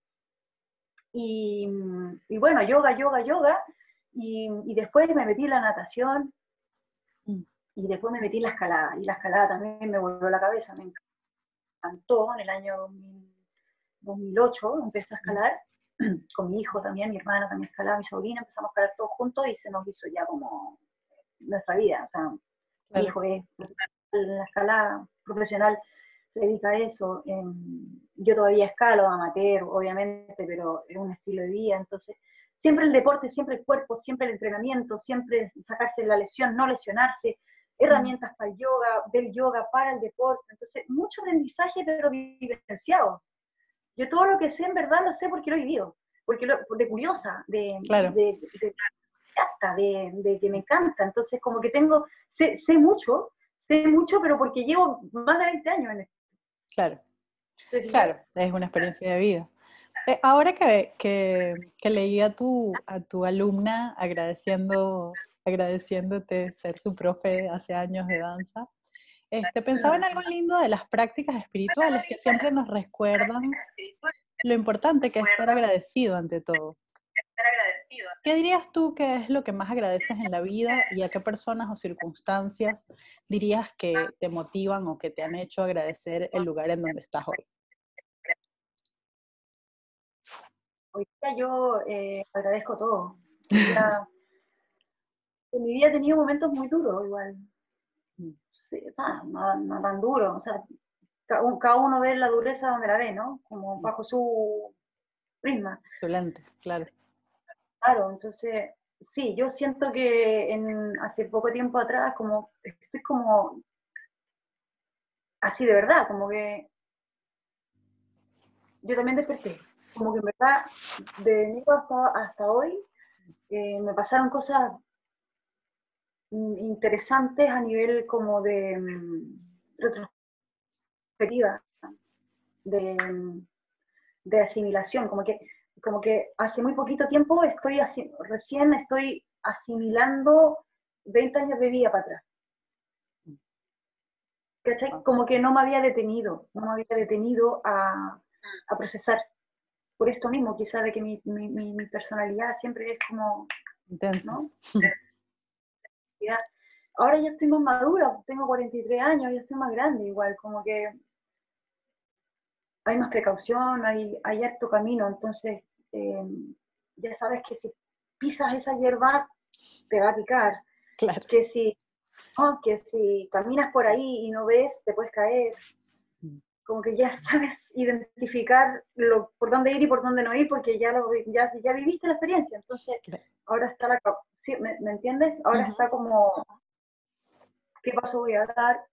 Y, y bueno, yoga, yoga, yoga. Y, y después me metí en la natación mm. y después me metí en la escalada. Y la escalada también me volvió la cabeza, me encantó. En el año dos mil ocho empecé a escalar mm. con mi hijo también, mi hermana también escalaba, mi sobrina, empezamos a escalar todos juntos y se nos hizo ya como nuestra vida. O sea, claro. Mi hijo es la escalada profesional, se dedica a eso. Eh, yo todavía escalo, amateur, obviamente, pero es un estilo de vida, entonces siempre el deporte, siempre el cuerpo, siempre el entrenamiento, siempre sacarse la lesión, no lesionarse, herramientas para el yoga, del yoga para el deporte, entonces mucho aprendizaje pero vivenciado. Yo todo lo que sé en verdad lo sé porque lo he vivido, porque lo, de curiosa, de, claro. de, de, de, de, de que me encanta, entonces como que tengo, sé, sé mucho, sé mucho pero porque llevo más de veinte años en esto. Claro, claro, es una experiencia de vida. Eh, ahora que, que, que leí a tu, a tu alumna agradeciendo, agradeciéndote ser su profe hace años de danza, este, pensaba en algo lindo de las prácticas espirituales que siempre nos recuerdan lo importante que es ser agradecido ante todo. ¿Qué dirías tú que es lo que más agradeces en la vida y a qué personas o circunstancias dirías que te motivan o que te han hecho agradecer el lugar en donde estás hoy? Hoy día yo eh, agradezco todo. Ya, en mi vida he tenido momentos muy duros igual. Sí, o sea, no, no tan duros. O sea, cada uno ve la dureza donde la ve, ¿no? Como bajo su prisma. Su lente, claro. Claro, entonces, sí, yo siento que en, hace poco tiempo atrás, como, estoy como, así de verdad, como que yo también desperté. Como que en verdad, de enero hasta, hasta hoy, eh, me pasaron cosas interesantes a nivel como de um, retrospectiva, de, de asimilación, como que, como que hace muy poquito tiempo estoy así, recién estoy asimilando veinte años de vida para atrás. ¿Cachai? Como que no me había detenido, no me había detenido a, a procesar. Por esto mismo, quizás de que mi, mi, mi, mi personalidad siempre es como... Intensa. ¿no? Ahora ya estoy más madura, tengo cuarenta y tres años, ya estoy más grande igual, como que hay más precaución, hay, hay harto camino, entonces eh, ya sabes que si pisas esa hierba te va a picar, Claro. que si, oh, que si caminas por ahí y no ves, te puedes caer, como que ya sabes identificar lo, por dónde ir y por dónde no ir, porque ya, lo, ya, ya viviste la experiencia, entonces Claro. ahora está la... ¿Sí? ¿Me, ¿me entiendes? Ahora Uh-huh. está como, ¿qué paso voy a dar?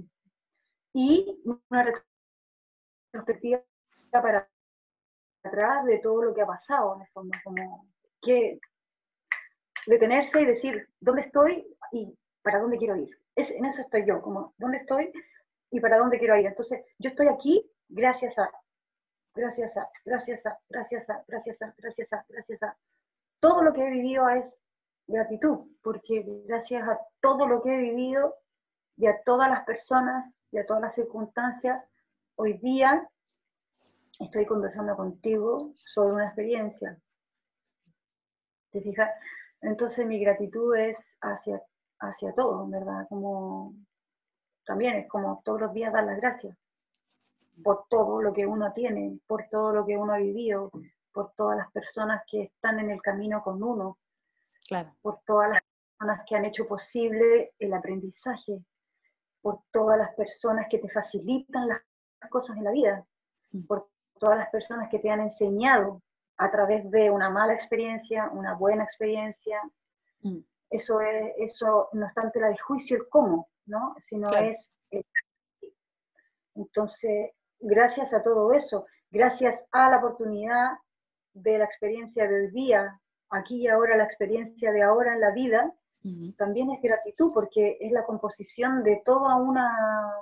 Y una retrospectiva para atrás de todo lo que ha pasado, en el fondo, como que detenerse y decir, ¿dónde estoy y para dónde quiero ir? Es, en eso estoy yo, como, ¿dónde estoy y para dónde quiero ir? Entonces, yo estoy aquí gracias a, gracias a, gracias a, gracias a, gracias a, gracias a, gracias a. Todo lo que he vivido es gratitud, porque gracias a todo lo que he vivido y a todas las personas y a todas las circunstancias, hoy día estoy conversando contigo sobre una experiencia. ¿Te fijas? Entonces mi gratitud es hacia, hacia todo, ¿verdad? Como, también es como todos los días dar las gracias por todo lo que uno tiene, por todo lo que uno ha vivido, por todas las personas que están en el camino con uno, Claro. por todas las personas que han hecho posible el aprendizaje, por todas las personas que te facilitan las cosas en la vida, por todas las personas que te han enseñado a través de una mala experiencia, una buena experiencia. Mm. Eso, es, eso no es tanto el juicio el cómo, ¿no? Sino claro. es el... Entonces, gracias a todo eso, gracias a la oportunidad de la experiencia del día, aquí y ahora, la experiencia de ahora en la vida, uh-huh. también es gratitud, porque es la composición de toda una,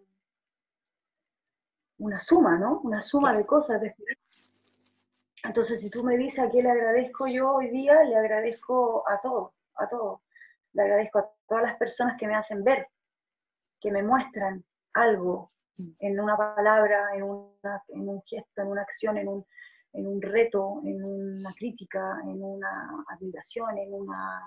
una suma, ¿no? Una suma claro. de cosas. De... Entonces, si tú me dices a qué le agradezco yo hoy día, le agradezco a todos, a todos. Le agradezco a todas las personas que me hacen ver, que me muestran algo, en una palabra, en, una, en un gesto, en una acción, en un, en un reto, en una crítica, en una admiración, en una...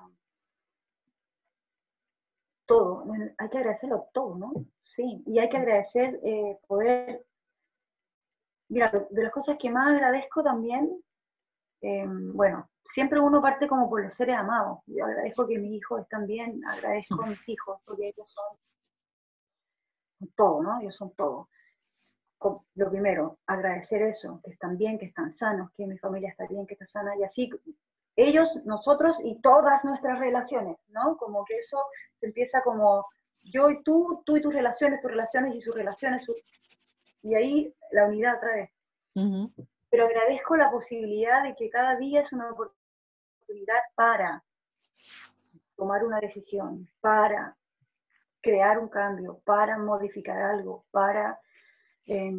todo. Hay que agradecerlo todo, ¿no? Sí, y hay que agradecer eh, poder... Mira, de las cosas que más agradezco también, eh, bueno, siempre uno parte como por los seres amados. Yo agradezco que mis hijos están bien, agradezco a mis hijos, porque ellos son, son todo, ¿no? Ellos son todo. Lo primero, agradecer eso, que están bien, que están sanos, que mi familia está bien, que está sana, y así ellos, nosotros y todas nuestras relaciones, ¿no? Como que eso se empieza como yo y tú, tú y tus relaciones, tus relaciones y sus relaciones, su... y ahí la unidad otra vez. Uh-huh. Pero agradezco la posibilidad de que cada día es una oportunidad para tomar una decisión, para crear un cambio, para modificar algo, para Eh,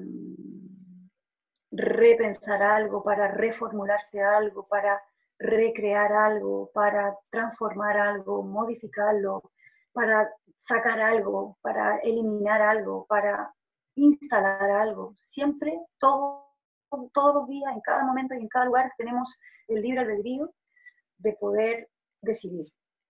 repensar algo, para reformularse algo, para recrear algo, para transformar algo, modificarlo, para sacar algo, para eliminar algo, para instalar algo. Siempre, todo, todos los días, en cada momento y en cada lugar, tenemos el libre albedrío de poder decidir.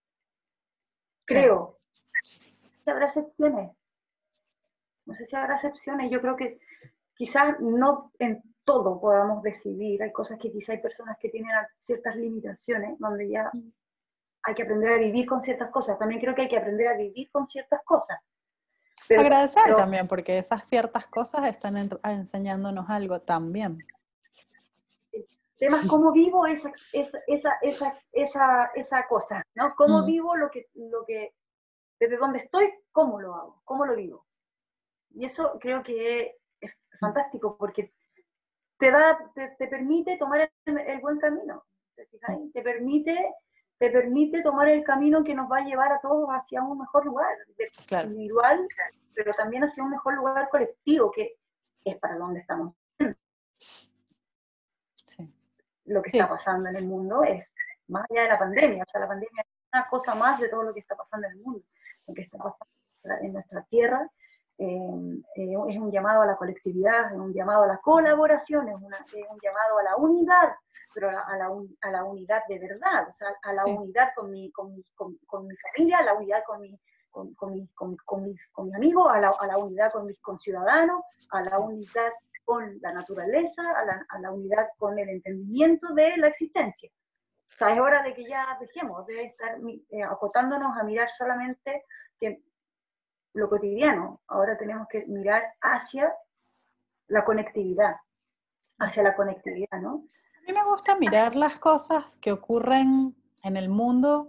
Creo que habrá excepciones. No sé si habrá excepciones. Yo creo que quizás no en todo podamos decidir, hay cosas que quizás hay personas que tienen ciertas limitaciones, donde ya hay que aprender a vivir con ciertas cosas. También creo que hay que aprender a vivir con ciertas cosas. Pero, agradecer pero, también, porque esas ciertas cosas están en, enseñándonos algo también. El tema es cómo vivo esa, esa, esa, esa, esa, esa cosa, ¿no? Cómo mm. vivo lo que, lo que, desde donde estoy, cómo lo hago, cómo lo vivo. Y eso creo que es fantástico, porque te da, te, te permite tomar el, el buen camino, ¿te fijáis? Te permite, te permite tomar el camino que nos va a llevar a todos hacia un mejor lugar, claro. individual, pero también hacia un mejor lugar colectivo, que es para donde estamos. Sí. Lo que sí. está pasando en el mundo es más allá de la pandemia, o sea, la pandemia es una cosa más de todo lo que está pasando en el mundo, lo que está pasando en nuestra tierra. Eh, eh, es un llamado a la colectividad, es un llamado a la colaboración, es, una, es un llamado a la unidad, pero a, a, la, un, a la unidad de verdad, o sea, a la sí. unidad con mi, con, mi, con, con mi familia, a la unidad con mi, con, con, mi, con, con, mis, con mis amigos, a la, a la unidad con mis conciudadanos, a la unidad con la naturaleza, a la, a la unidad con el entendimiento de la existencia. O sea, es hora de que ya dejemos de estar eh, acotándonos a mirar solamente que lo cotidiano. Ahora tenemos que mirar hacia la conectividad, hacia la conectividad, ¿no? A mí me gusta mirar las cosas que ocurren en el mundo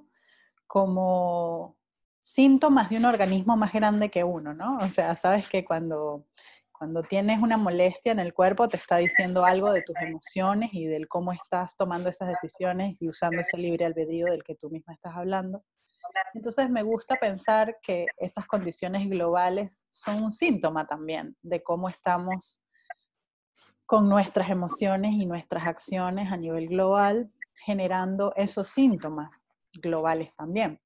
como síntomas de un organismo más grande que uno, ¿no? O sea, sabes que cuando, cuando tienes una molestia en el cuerpo te está diciendo algo de tus emociones y del cómo estás tomando esas decisiones y usando ese libre albedrío del que tú misma estás hablando. Entonces me gusta pensar que esas condiciones globales son un síntoma también de cómo estamos con nuestras emociones y nuestras acciones a nivel global, generando esos síntomas globales también.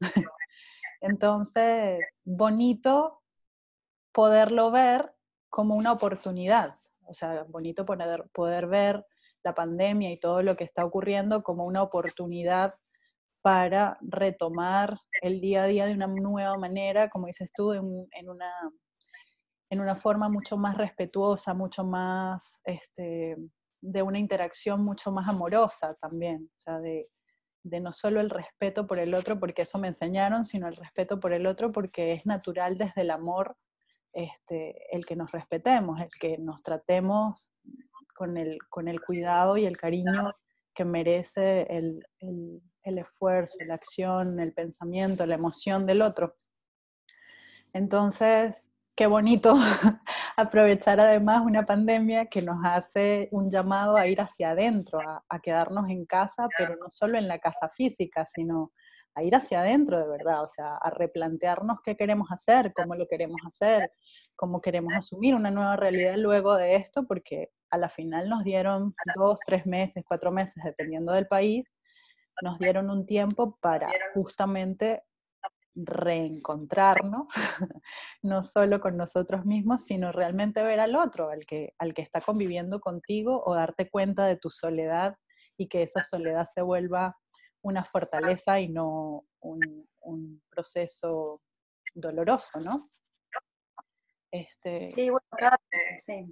Entonces, bonito poderlo ver como una oportunidad, o sea, bonito poder, poder ver la pandemia y todo lo que está ocurriendo como una oportunidad para retomar el día a día de una nueva manera, como dices tú, en, en una, en una forma mucho más respetuosa, mucho más, este, de una interacción mucho más amorosa también, o sea, de, de no solo el respeto por el otro, porque eso me enseñaron, sino el respeto por el otro porque es natural desde el amor este, el que nos respetemos, el que nos tratemos con el, con el cuidado y el cariño que merece el, el, el esfuerzo, la acción, el pensamiento, la emoción del otro. Entonces, qué bonito aprovechar además una pandemia que nos hace un llamado a ir hacia adentro, a, a quedarnos en casa, pero no solo en la casa física, sino a ir hacia adentro de verdad, o sea, a replantearnos qué queremos hacer, cómo lo queremos hacer, cómo queremos asumir una nueva realidad luego de esto, porque a la final nos dieron dos, tres meses, cuatro meses, dependiendo del país, nos dieron un tiempo para justamente reencontrarnos, no solo con nosotros mismos, sino realmente ver al otro, al que, al que está conviviendo contigo, o darte cuenta de tu soledad y que esa soledad se vuelva una fortaleza y no un, un proceso doloroso, ¿no? Este... Sí, bueno, cada, sí.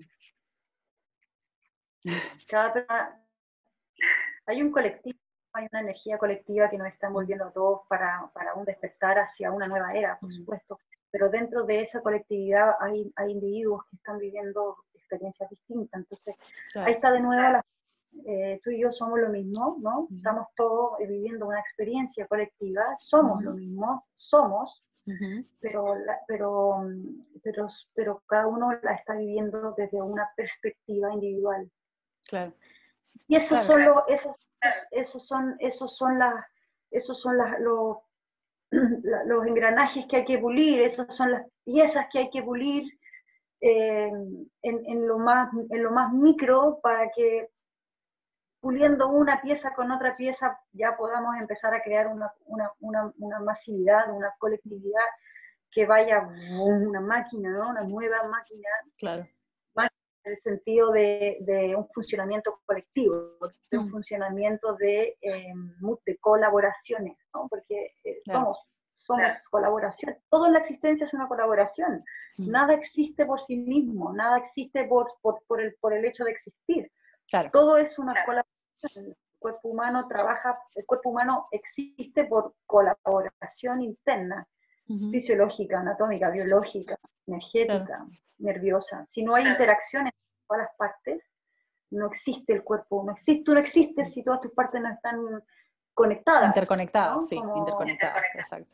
cada hay un colectivo, hay una energía colectiva que nos está envolviendo a todos para, para un despertar hacia una nueva era, por supuesto, pero dentro de esa colectividad hay, hay individuos que están viviendo experiencias distintas, entonces claro. Ahí está de nuevo, la, eh, tú y yo somos lo mismo, ¿no? Uh-huh. Estamos todos eh, viviendo una experiencia colectiva, somos uh-huh. lo mismo, somos, uh-huh. pero, la, pero, pero, pero cada uno la está viviendo desde una perspectiva individual. Claro. Y esos son los, esos, esos son, esos son las, esos son las, los, los engranajes que hay que pulir, esas son las piezas que hay que pulir eh, en, en, lo más, en lo más micro para que puliendo una pieza con otra pieza ya podamos empezar a crear una, una, una, una masividad, una colectividad que vaya una máquina, ¿no? Una nueva máquina. Claro. En el sentido de, de un funcionamiento colectivo, de un mm. funcionamiento de, eh, de colaboraciones, ¿no? Porque eh, claro. somos, somos claro. colaboración. Todo en la existencia es una colaboración. Mm. Nada existe por sí mismo, nada existe por, por, por, el, por el hecho de existir. Claro. Todo es una claro. colaboración. El cuerpo humano trabaja, el cuerpo humano existe por colaboración interna, uh-huh. fisiológica, anatómica, biológica, energética. Claro. nerviosa. Si no hay interacción en todas las partes, no existe el cuerpo, no existe, tú no existes si todas tus partes no están conectadas. Interconectadas, ¿no? Sí, Como... interconectadas, exacto.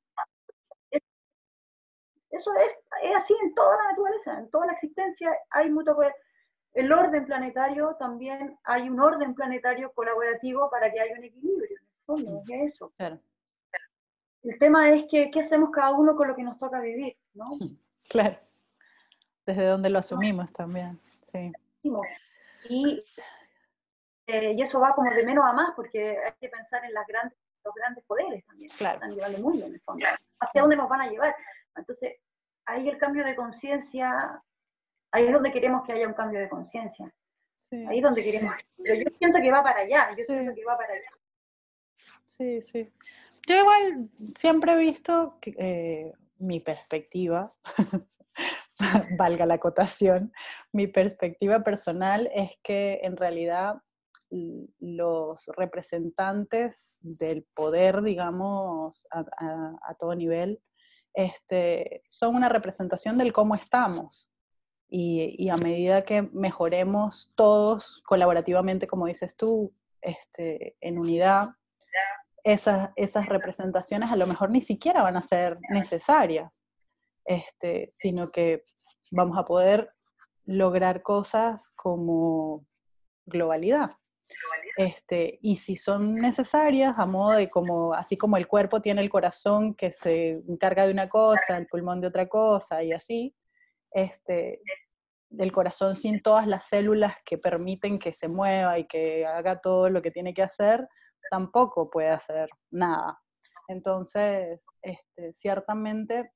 Eso es, es así en toda la naturaleza, en toda la existencia hay mucho. El orden planetario también hay un orden planetario colaborativo para que haya un equilibrio, en el fondo, sí. es eso. Claro. El tema es que qué hacemos cada uno con lo que nos toca vivir, ¿no? Claro. Desde donde lo asumimos también, sí. Y, eh, y eso va como de menos a más, porque hay que pensar en las grandes, los grandes poderes también, claro. que están llevando el mundo en el fondo. ¿Hacia dónde nos van a llevar? Entonces, ahí el cambio de conciencia, ahí es donde queremos que haya un cambio de conciencia. Sí. Ahí es donde queremos. Pero yo siento que va para allá, yo sí. siento que va para allá. Sí, sí. Yo igual siempre he visto que, eh, mi perspectiva, valga la acotación, mi perspectiva personal es que en realidad los representantes del poder, digamos, a, a, a todo nivel, este, son una representación del cómo estamos. Y, y a medida que mejoremos todos colaborativamente, como dices tú, este, en unidad, esas, esas representaciones a lo mejor ni siquiera van a ser necesarias, este, sino que vamos a poder lograr cosas como globalidad. Este, y si son necesarias, a modo de como, así como el cuerpo tiene el corazón que se encarga de una cosa, el pulmón de otra cosa, y así, este, el corazón sin todas las células que permiten que se mueva y que haga todo lo que tiene que hacer, tampoco puede hacer nada. Entonces, este, ciertamente,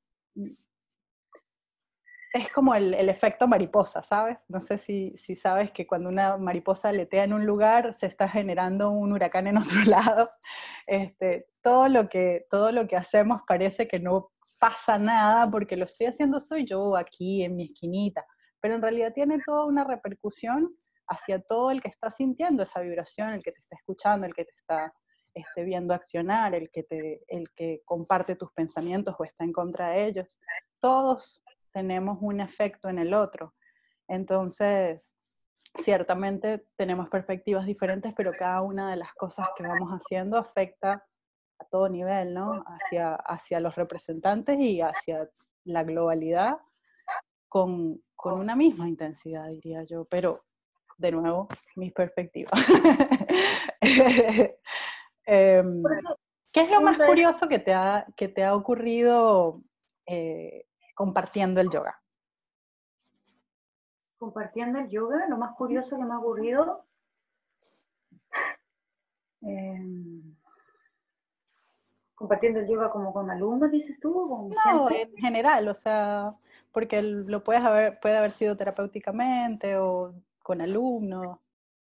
es como el, el efecto mariposa, ¿sabes? No sé si, si sabes que cuando una mariposa aletea en un lugar, se está generando un huracán en otro lado. Este, todo lo que, todo lo que hacemos parece que no pasa nada porque lo estoy haciendo soy yo aquí en mi esquinita, pero en realidad tiene toda una repercusión hacia todo el que está sintiendo esa vibración, el que te está escuchando, el que te está este, viendo accionar, el que, te, el que comparte tus pensamientos o está en contra de ellos. Todos tenemos un efecto en el otro. Entonces, ciertamente tenemos perspectivas diferentes, pero cada una de las cosas que vamos haciendo afecta a todo nivel, ¿no? Hacia, hacia los representantes y hacia la globalidad con, con una misma intensidad, diría yo. Pero, de nuevo, mis perspectivas. eh, ¿Qué es lo más curioso que te ha, que te ha ocurrido eh, compartiendo el yoga? Compartiendo el yoga, lo más curioso que me ha ocurrido, eh, compartiendo el yoga como con alumnos, dices tú, con No, gente. en general, o sea, porque lo puedes haber, puede haber sido terapéuticamente o con alumnos.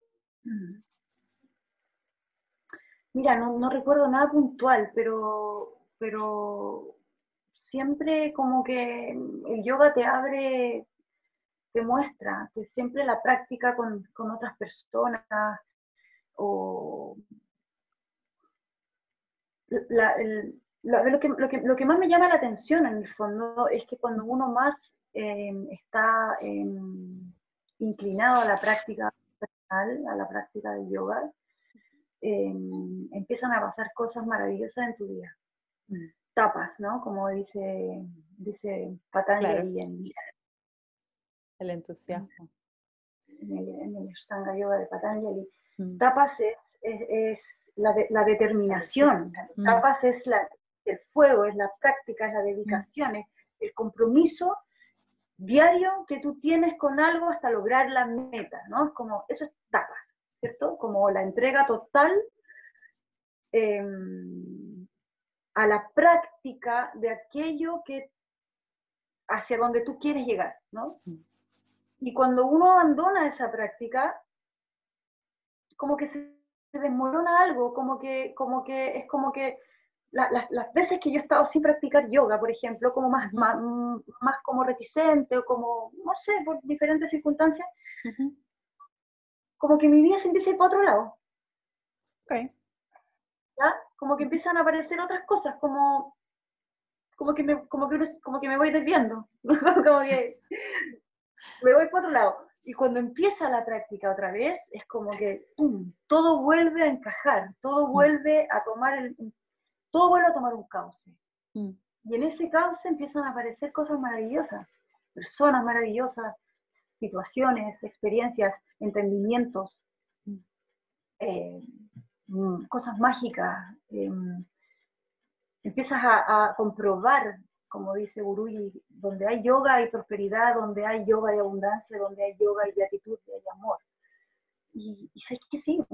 Mira, no, no recuerdo nada puntual, pero, pero siempre como que el yoga te abre, te muestra que siempre la práctica con, con otras personas o la, el, la, lo, que, lo, que, lo que más me llama la atención en el fondo es que cuando uno más eh, está eh, inclinado a la práctica personal, a la práctica del yoga, eh, empiezan a pasar cosas maravillosas en tu vida. Mm. Tapas, ¿no? Como dice, dice Patanjali, claro, en el entusiasmo. En el, en el Ashtanga Yoga de Patanjali. Mm. Tapas es, es, es la, de, la determinación, mm. Tapas es la, el fuego, es la práctica, es la dedicación, mm. es el compromiso diario que tú tienes con algo hasta lograr la meta, ¿no? Es como, eso es tapas, ¿cierto? Como la entrega total eh, a la práctica de aquello que hacia donde tú quieres llegar, ¿no? Y cuando uno abandona esa práctica, como que se desmorona algo, como que, como que es como que la, la, las veces que yo he estado sin practicar yoga, por ejemplo, como más, uh-huh. más, más como reticente o como, no sé, por diferentes circunstancias, uh-huh. como que mi vida se empieza a ir para otro lado. Okay. ¿Ya? Como que empiezan a aparecer otras cosas, como, como, que, me, como, que, como que me voy desviando, como que me voy para otro lado. Y cuando empieza la práctica otra vez, es como que ¡pum!, todo vuelve a encajar, todo vuelve a tomar el, todo vuelve a tomar un cauce. Mm. Y en ese cauce empiezan a aparecer cosas maravillosas, personas maravillosas, situaciones, experiencias, entendimientos, mm. eh, cosas mágicas. Eh, empiezas a, a comprobar, como dice Guruji, donde hay yoga hay prosperidad, donde hay yoga hay abundancia, donde hay yoga hay gratitud y hay amor. Y, y sé que sí.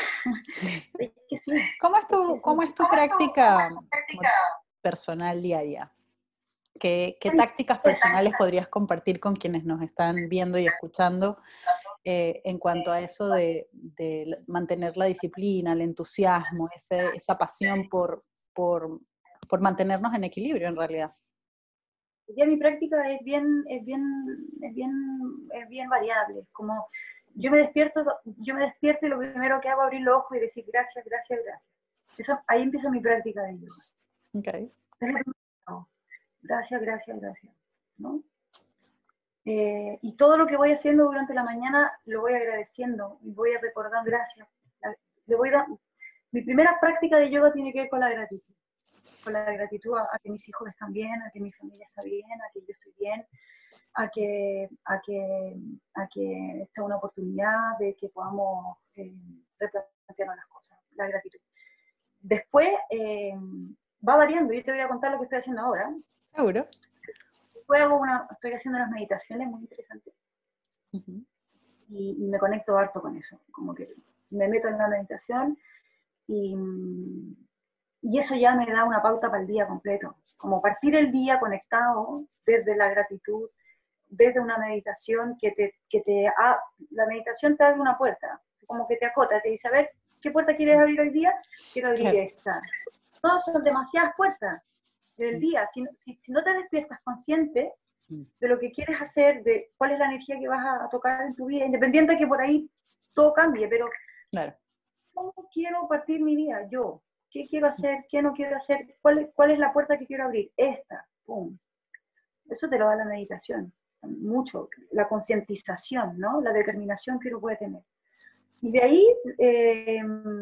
sé que sí. ¿Cómo es tu, ¿cómo es tu ¿Cómo práctica, tu práctica personal diaria? ¿Qué, qué tácticas personales podrías compartir con quienes nos están viendo y escuchando eh, en cuanto a eso de, de mantener la disciplina, el entusiasmo, ese, esa pasión por, por, por mantenernos en equilibrio en realidad? Hoy día mi práctica es bien, es bien, es bien, es bien variable. Es como yo me despierto, yo me despierto y lo primero que hago es abrir los ojos y decir gracias, gracias, gracias. Eso, ahí empieza mi práctica de yoga. Okay. Gracias, gracias, gracias, ¿no? Eh, y todo lo que voy haciendo durante la mañana lo voy agradeciendo y voy recordando gracias. Le voy dando. Mi primera práctica de yoga tiene que ver con la gratitud. Con la gratitud a, a que mis hijos están bien, a que mi familia está bien, a que yo estoy bien, a que, a que, a que esta es una oportunidad de que podamos eh, replantearnos las cosas. La gratitud. Después eh, va variando. Yo te voy a contar lo que estoy haciendo ahora. Seguro. Después hago una, estoy haciendo unas meditaciones muy interesantes. Uh-huh. y, y me conecto harto con eso. Como que me meto en la meditación y, y eso ya me da una pauta para el día completo. Como partir el día conectado desde la gratitud, desde una meditación que te, que te ah, la meditación te abre una puerta, como que te acota, te dice, a ver, ¿qué puerta quieres abrir hoy día? Quiero abrir claro. esta. Todas son demasiadas puertas del día. Si, si, si no te despiertas consciente de lo que quieres hacer, de cuál es la energía que vas a tocar en tu vida, independiente de que por ahí todo cambie, pero claro. ¿cómo quiero partir mi día? Yo, ¿qué quiero hacer? ¿Qué no quiero hacer? ¿Cuál, cuál es la puerta que quiero abrir? Esta, pum. Eso te lo da la meditación, mucho, la concientización, ¿no? La determinación que uno puede tener. Y de ahí, eh,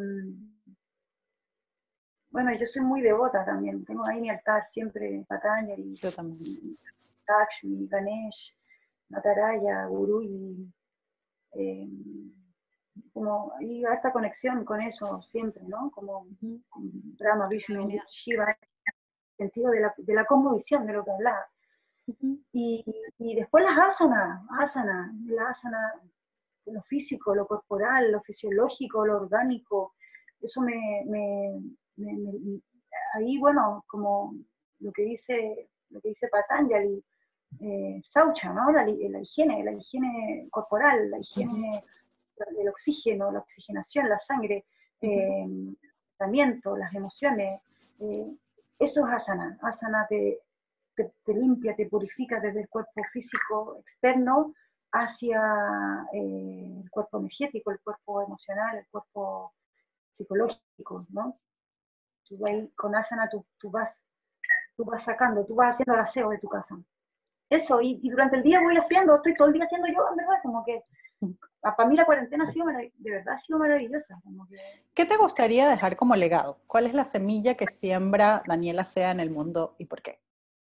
bueno, yo soy muy devota también, tengo ahí mi altar siempre, Patanjali, yo también. Lakshmi, Ganesh, Nataraya, Guru, y eh, como hay harta conexión con eso siempre, ¿no? Como uh-huh. Brahma, Vishnu, uh-huh. Shiva, en el sentido de la, de la cosmovisión de lo que hablaba. Uh-huh. Y, y después las asanas, asanas, la asana, lo físico, lo corporal, lo fisiológico, lo orgánico, eso me, me, me, me ahí, bueno, como lo que dice, lo que dice Patanjali, eh, Saucha, ¿no? La, la higiene, la higiene corporal, la higiene uh-huh. del oxígeno, la oxigenación, la sangre, uh-huh. eh, el pensamiento, las emociones, eh, eso es asana. Asana te, te, te limpia, te purifica desde el cuerpo físico externo hacia eh, el cuerpo energético, el cuerpo emocional, el cuerpo psicológico, ¿no? Tú ahí con asana tú, tú, vas, tú vas sacando, tú vas haciendo el aseo de tu casa. Eso, y, y durante el día voy haciendo, estoy todo el día haciendo yoga, en verdad, como que para mí la cuarentena ha sido, de verdad ha sido maravillosa. Como que... ¿Qué te gustaría dejar como legado? ¿Cuál es la semilla que siembra Daniela Sea en el mundo y por qué?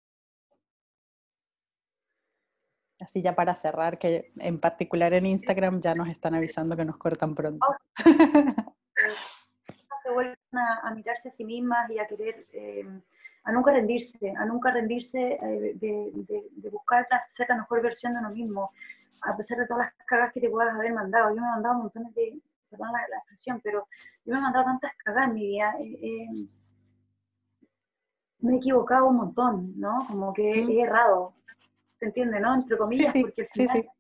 Así ya para cerrar, que en particular en Instagram ya nos están avisando que nos cortan pronto. Se vuelven a, a mirarse a sí mismas y a querer, eh, a nunca rendirse, a nunca rendirse eh, de, de, de buscar la, ser la mejor versión de uno mismo, a pesar de todas las cagas que te puedas haber mandado. Yo me he mandado montones de, perdón la, la expresión, pero yo me he mandado tantas cagas en mi vida. Eh, eh, me he equivocado un montón, ¿no? Como que he errado, ¿se entiende, no? Entre comillas, sí, sí, porque al final sí, sí.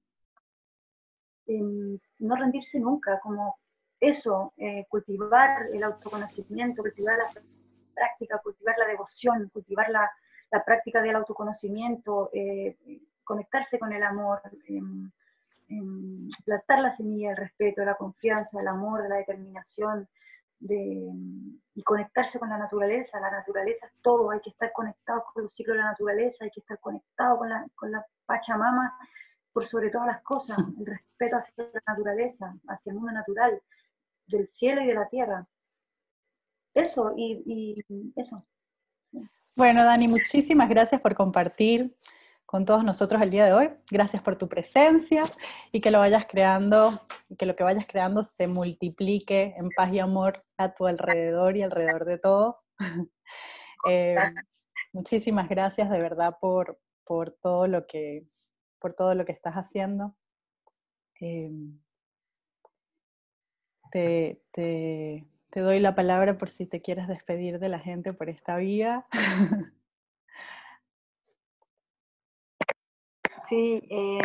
Eh, no rendirse nunca, como eso, eh, cultivar el autoconocimiento, cultivar la práctica, cultivar la devoción, cultivar la, la práctica del autoconocimiento, eh, conectarse con el amor, eh, eh, plantar la semilla del respeto, de la confianza, del amor, de la determinación, de, y conectarse con la naturaleza. La naturaleza es todo, hay que estar conectados con los ciclos de la naturaleza, hay que estar conectados con la, con la Pachamama, por sobre todas las cosas, el respeto hacia la naturaleza, hacia el mundo natural, del cielo y de la tierra. Eso, y, y eso. Bueno, Dani, muchísimas gracias por compartir con todos nosotros el día de hoy. Gracias por tu presencia y que lo vayas creando, que lo que vayas creando se multiplique en paz y amor a tu alrededor y alrededor de todo. eh, muchísimas gracias de verdad por, por todo lo que, por todo lo que estás haciendo. Eh, te, te, te doy la palabra por si te quieres despedir de la gente por esta vía. Sí, eh,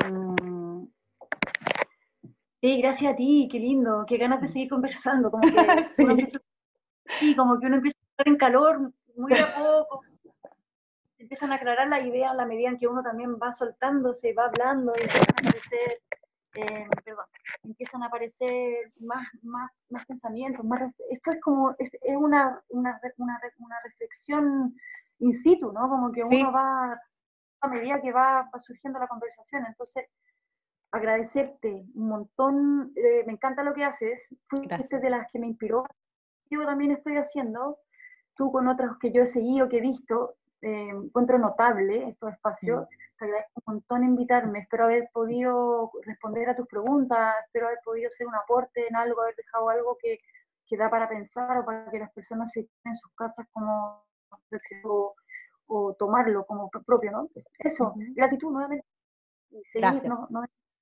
sí, gracias a ti, qué lindo, qué ganas de seguir conversando, como que sí. uno empieza, sí, como que uno empieza a estar en calor muy de a poco, empiezan a aclarar la idea a la medida en que uno también va soltándose, va hablando y empiezan a aparecer, eh, perdón, empiezan a aparecer más, más, más pensamientos, más, esto es como, es, es una, una, una, una reflexión in situ, ¿no? Como que uno Sí, va, a medida que va, va surgiendo la conversación, entonces agradecerte un montón, eh, me encanta lo que haces, fuiste gracias. de las que me inspiró, yo también estoy haciendo, tú con otros que yo he seguido, que he visto, eh, encuentro notable estos Mm. espacios, te agradezco un montón invitarme, espero haber podido responder a tus preguntas, espero haber podido hacer un aporte en algo, haber dejado algo que, que da para pensar o para que las personas se queden en sus casas como o, o tomarlo como propio, ¿no? Eso, Ujú. gratitud nuevamente y seguir, Gracias. no, no,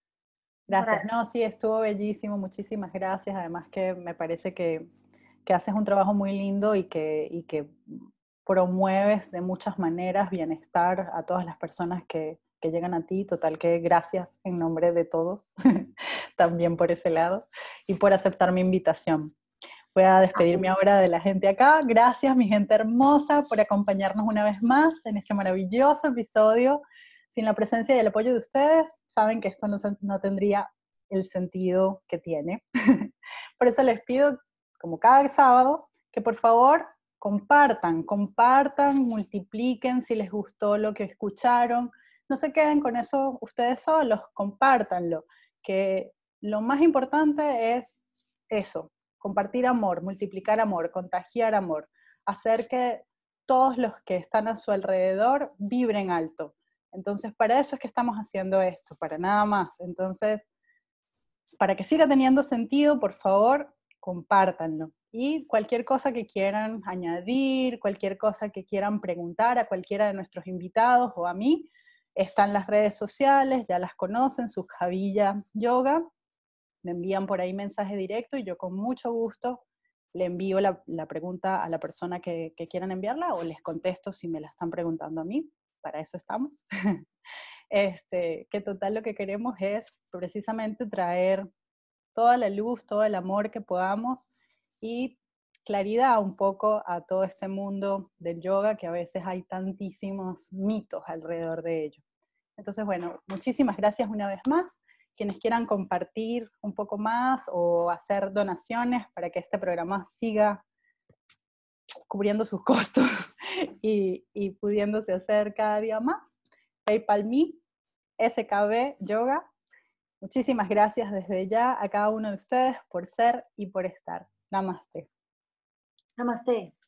no Gracias. parar. No, sí, estuvo bellísimo. Muchísimas gracias. Además que me parece que, que haces un trabajo muy lindo y que, y que promueves de muchas maneras bienestar a todas las personas que, que llegan a ti. Total que gracias en nombre de todos, también por ese lado, y por aceptar mi invitación. Voy a despedirme ahora de la gente acá. Gracias, mi gente hermosa, por acompañarnos una vez más en este maravilloso episodio. Sin la presencia y el apoyo de ustedes, saben que esto no, no tendría el sentido que tiene. Por eso les pido, como cada sábado, que por favor compartan, compartan, multipliquen si les gustó lo que escucharon. No se queden con eso ustedes solos, compártanlo. Que lo más importante es eso, compartir amor, multiplicar amor, contagiar amor, hacer que todos los que están a su alrededor vibren alto. Entonces, para eso es que estamos haciendo esto, para nada más. Entonces, para que siga teniendo sentido, por favor, compártanlo. Y cualquier cosa que quieran añadir, cualquier cosa que quieran preguntar a cualquiera de nuestros invitados o a mí, están las redes sociales, ya las conocen, Sukhavilla Yoga. Me envían por ahí mensaje directo y yo con mucho gusto le envío la, la pregunta a la persona que, que quieran enviarla o les contesto si me la están preguntando a mí. Para eso estamos. Este, que total lo que queremos es precisamente traer toda la luz, todo el amor que podamos y claridad un poco a todo este mundo del yoga que a veces hay tantísimos mitos alrededor de ello. Entonces, bueno, muchísimas gracias una vez más. Quienes quieran compartir un poco más o hacer donaciones para que este programa siga cubriendo sus costos y, y pudiéndose hacer cada día más, PayPal Me, S K B Yoga. Muchísimas gracias desde ya a cada uno de ustedes por ser y por estar. Namaste. Namaste.